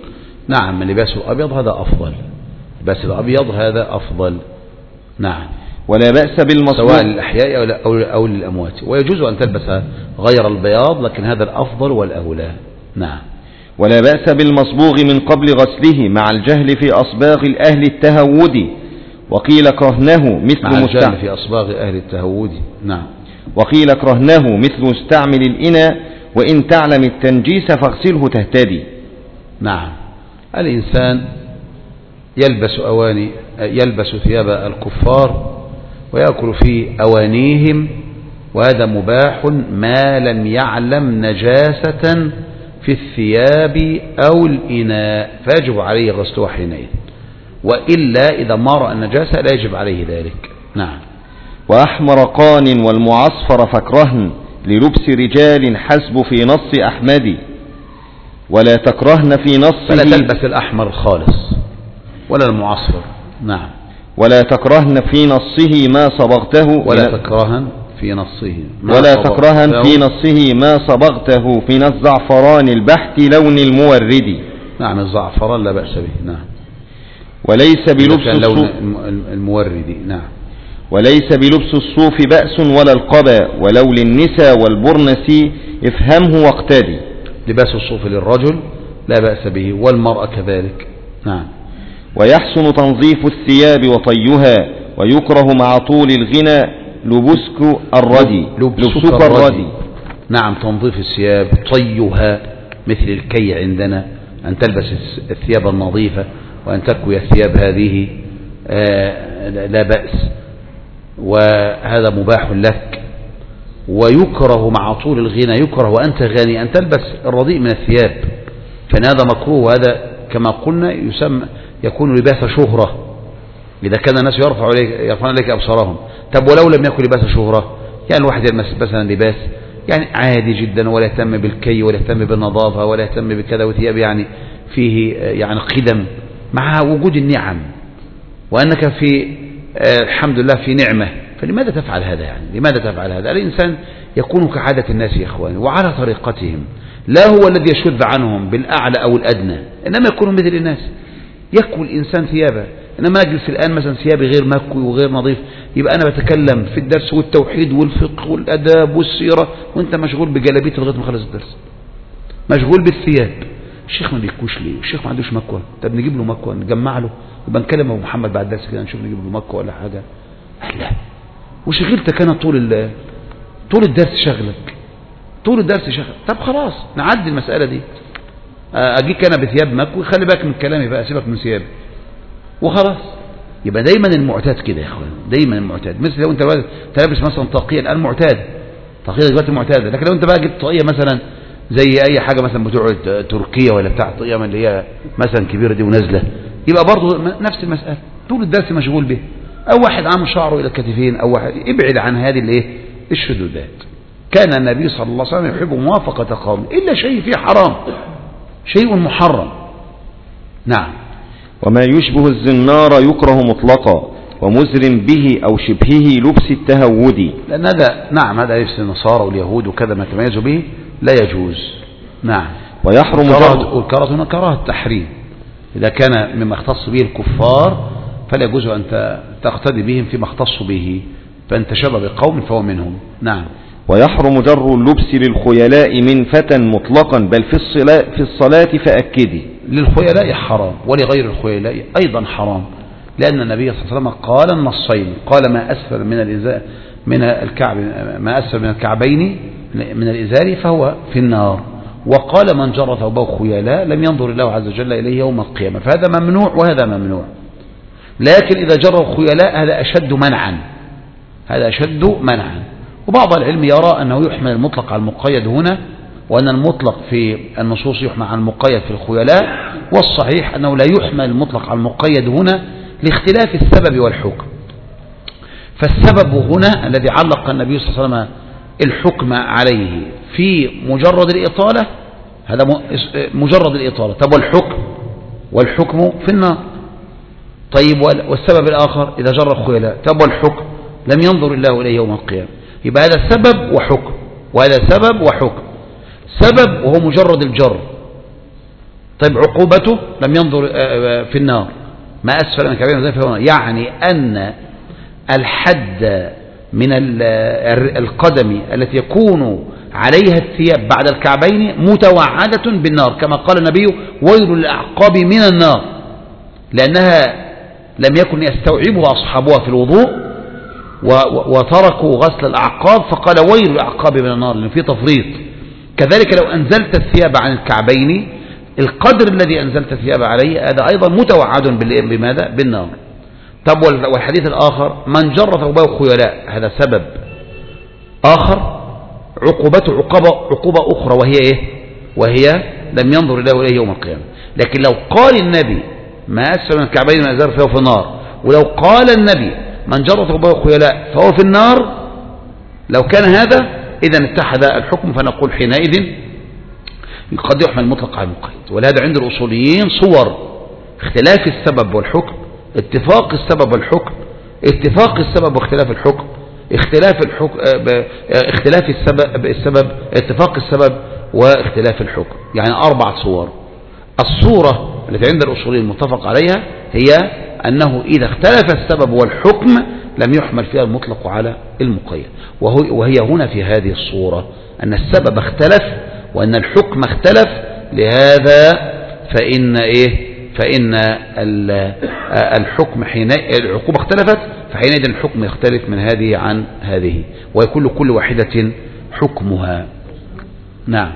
نعم، لباس الأبيض هذا أفضل، لباس الأبيض هذا أفضل. نعم. ولا بأس بالمصبوغ سواء للأحياء أو للأموات، ويجوز أن تلبس غير البياض، لكن هذا الأفضل والأولى. نعم. ولا بأس بالمصبوغ من قبل غسله مع الجهل في أصباغ الأهل التهود، وقيل كرهنه مثل مع الجهل مستعمل في أصباغ أهل التهود. نعم. وقيل كرهنه مثل مستعمل الإناء، وإن تعلم التنجيس فاغسله تهتدي. نعم. الإنسان يلبس أواني يلبس ثياب الكفار ويأكل في أوانيهم، وهذا مباح ما لم يعلم نجاسة في الثياب أو الإناء، فيجب عليه غسلها حينئذ، وإلا إذا ما رأى النجاسة لا يجب عليه ذلك. نعم. وأحمر قان والمعصفر فكرهن للبس رجال حسب في نص أحمد، ولا تكرهن في نصه، فلا تلبس الأحمر الخالص ولا المعصفر. نعم. ولا تكرهن في نصه ما صبغته، ولا تكرهن في نصه ما ولا صبغته تكرهن في نصه ما صبغته من الزعفران البحت لون المورد. نعم، الزعفران لا بأس به. نعم. وليس بلبس الصوف الموردي. نعم. وليس بلبس الصوف بأس ولا القبا، ولو للنساء والبرنس افهمه واقتدي. لباس الصوف للرجل لا بأس به، والمرأة كذلك. نعم. ويحسن تنظيف الثياب وطيها، ويكره مع طول الغنى لبسك الردي لبسك الردي. نعم، تنظيف الثياب، طيها مثل الكي عندنا، أن تلبس الثياب النظيفة وأن تكوي الثياب هذه آه لا بأس، وهذا مباح لك. ويكره مع طول الغنى، يكره وأنت غني أن تلبس الرديء من الثياب، فإن هذا مكروه، وهذا كما قلنا يسمى يكون لباس شهرة إذا كان الناس يرفع يرفعون إليك أبصارهم. طب ولو لم يكن لباس شهرة، يعني الواحد يلبس مثلا لباس يعني عادي جدا، ولا يهتم بالكي ولا يهتم بالنظافة ولا يهتم بكذا، وثياب يعني فيه يعني قدم مع وجود النعم، وأنك في الحمد لله في نعمة، فلماذا تفعل هذا؟ يعني لماذا تفعل هذا؟ الإنسان يكون كعادة الناس يا إخواني وعلى طريقتهم، لا هو الذي يشذ عنهم بالأعلى أو الأدنى، إنما يكون مثل الناس. يكوي الإنسان ثيابه، إنما أجلس الآن مثلا ثيابي غير مكوي وغير نظيف، يبقى أنا بتكلم في الدرس والتوحيد والفقه والأداب والسيرة وأنت مشغول بجلابية لغاية ما خلص الدرس، مشغول بالثياب. الشيخ ما بيكوش ليه؟ الشيخ ما عندوش مكوى، طب نجيب له مكوى نجمع له، يبقى نكلم أبو محمد بعد الدرس كده نشوف نجيب له مكوى ولا حاجة. لا، وشغلتك أنا طول طول الدرس شغلك، طول الدرس شغل. طب خلاص نعدي المسألة دي، أجيك أنا بثياب مكوي، خلي بالك من كلامي بقى، سيبك من ثيابي وخلاص. يبقى دايما المعتاد كده يا اخوان، دايما المعتاد. مثل لو انت تلبس مثلا طاقية الان معتاد، طاقية دلوقتي معتادة، لكن لو انت بقى جبت طاقية مثلا زي اي حاجة مثلا بتوع تركيا ولا بتاع طاقية من اللي هي مثلا كبيرة دي ونازلة، يبقى برضه نفس المسألة، طول الدرس مشغول به. او واحد عامل شعره الى الكتفين، او واحد ابعد عن هذه الايه الشذوذات. كان النبي صلى الله عليه وسلم يحب موافقة قوم الا شيء فيه حرام، شيء محرم. نعم. وما يشبه الزنار يكره مطلقا، ومزر به أو شبهه لبس التهود. لأن هذا نعم هذا لبس النصارى واليهود وكذا ما تميزوا به لا يجوز. نعم. ويحرم والكراهة هنا كراهة التحريم، إذا كان مما اختص به الكفار فلا يجوز أن تقتدي بهم فيما اختصوا به، فأن تشبه بقوم فهو منهم. نعم. ويحرم جر اللبس للخيلاء من فتى مطلقا، بل في الصلاة, في الصلاة فأكدي. للخيلاء حرام، ولغير الخيلاء أيضا حرام، لأن النبي صلى الله عليه وسلم قال النصين، قال ما أسفل من الإزار من الكعب ما أسفل من الكعبين من الإزار فهو في النار، وقال من جر ثوبه خيلاء لم ينظر الله عز وجل إليه يوم القيامة، فهذا ممنوع وهذا ممنوع. لكن إذا جر الخيلاء هذا أشد منعا، هذا أشد منعا. وبعض العلم يرى أنه يحمل المطلق على المقيد هنا، وأن المطلق في النصوص يحمل على المقيد في الخيلاء، والصحيح أنه لا يحمل المطلق على المقيد هنا لاختلاف السبب والحكم. فالسبب هنا الذي علق النبي صلى الله عليه وسلم الحكم عليه في مجرد الإطالة، هذا مجرد الإطالة. طب والحكم؟ والحكم في النار. طيب والسبب الآخر إذا جر الخيلاء، طب والحكم؟ لم ينظر الله إليه يوم القيامة. يبقى هذا سبب وحكم، وهذا سبب وحكم. سبب وهو مجرد الجر، طيب عقوبته لم ينظر في النار، ما أسفل من كعبين زي في النار، يعني أن الحد من القدم التي يكون عليها الثياب بعد الكعبين متوعدة بالنار، كما قال النبي ويل للأعقاب من النار، لأنها لم يكن يستوعبها أصحابها في الوضوء وتركوا غسل الأعقاب، فقال ويل للأعقاب من النار، لأن في تفريط. كذلك لو أنزلت الثياب عن الكعبين القدر الذي أنزلت الثياب عليه هذا أيضا متوعد بماذا؟ بالنار. طب والحديث الآخر من جر ثوبه خيلاء، هذا سبب آخر عقوبته عقوبة, عقوبة أخرى، وهي إيه؟ وهي لم ينظر الله إليه يوم القيامة. لكن لو قال النبي ما أسفل من الكعبين من أزار فهو في النار، ولو قال النبي من جر ثوبه خيلاء فهو في النار، لو كان هذا إذا اتحد الحكم، فنقول حينئذ قد يحمل المطلق على المقيد. ولهذا عند الأصوليين صور اختلاف السبب والحكم، اتفاق السبب والحكم، اتفاق السبب واختلاف الحكم، اختلاف الحكم اختلاف السبب السبب اتفاق السبب واختلاف الحكم، يعني أربع صور. الصورة التي عند الأصوليين المتفق عليها هي أنه إذا اختلف السبب والحكم لم يحمل فيها المطلق على المقيد، وهي هنا في هذه الصورة أن السبب اختلف وأن الحكم اختلف، لهذا فإن إيه فإن الحكم حين العقوبة اختلفت، فحينئذ الحكم يختلف من هذه عن هذه، ويكون كل واحدة حكمها. نعم.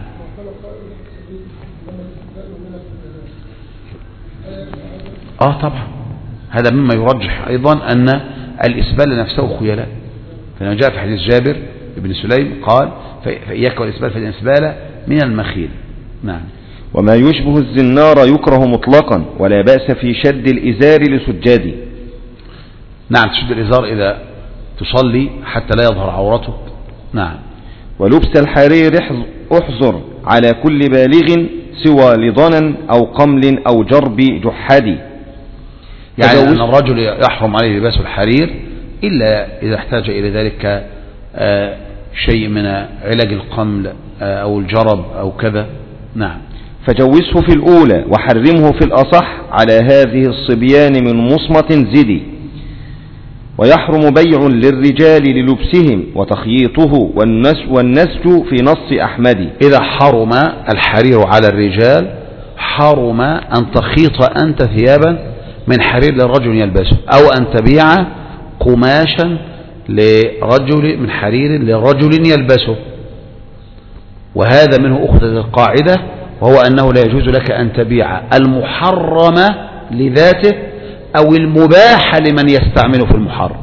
آه طبعا هذا مما يرجح أيضا أن الإسبال نفسه خيلاء، فلما جاء في حديث جابر بن سليم قال فإياك والإسبال فإن الإسبال من المخيل. نعم. وما يشبه الزنار يكره مطلقا، ولا بأس في شد الإزار لسجادي. نعم، تشد الإزار إذا تصلي حتى لا يظهر عورته. نعم. ولبس الحرير احذر على كل بالغ سوى لضنا أو قمل أو جرب جحدي، يعني أن الرجل يحرم عليه لباس الحرير إلا إذا احتاج إلى ذلك آه شيء من علاج القمل آه أو الجرب أو كذا. نعم. فجوزه في الأولى وحرمه في الأصح على هذه الصبيان من مصمة زدي. ويحرم بيع للرجال للبسهم وتخييطه والنسج في نص أحمد. إذا حرم الحرير على الرجال حرم أن تخيط أنت ثيابا من حرير للرجل يلبسه، أو أن تبيع قماشا لرجل من حرير لرجل يلبسه. وهذا منه أخذ القاعدة، وهو أنه لا يجوز لك أن تبيع المحرم لذاته أو المباح لمن يستعمله في المحرم.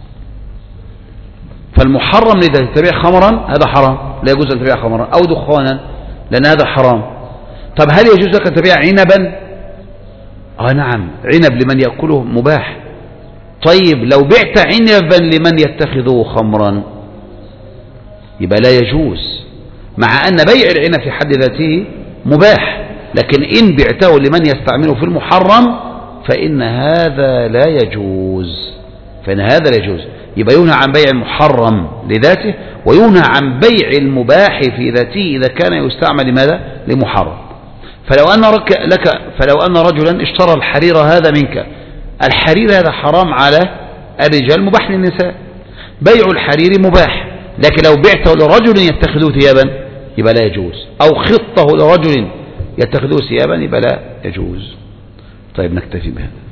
فالمحرم لذاته تبيع خمرا هذا حرام، لا يجوز أن تبيع خمرا، أو دخانا لأن هذا حرام. طب هل يجوز لك أن تبيع عنبا؟ آه نعم، عنب لمن يأكله مباح. طيب لو بعت عنبا لمن يتخذه خمرا يبقى لا يجوز، مع أن بيع العنب في حد ذاته مباح، لكن إن بعته لمن يستعمله في المحرم فإن هذا لا يجوز، فإن هذا لا يجوز. يبقى ينهى عن بيع المحرم لذاته، وينهى عن بيع المباح في ذاته إذا كان يستعمل لماذا؟ لمحرم. فلو أن لك فلو أن رجلا اشترى الحرير هذا منك، الحرير هذا حرام على الرجال مباح للنساء، بيع الحرير مباح، لكن لو بعته لرجل يتخذه ثيابا يبقى لا يجوز، أو خطه لرجل يتخذه ثيابا يبقى لا يجوز. طيب نكتفي بهذا.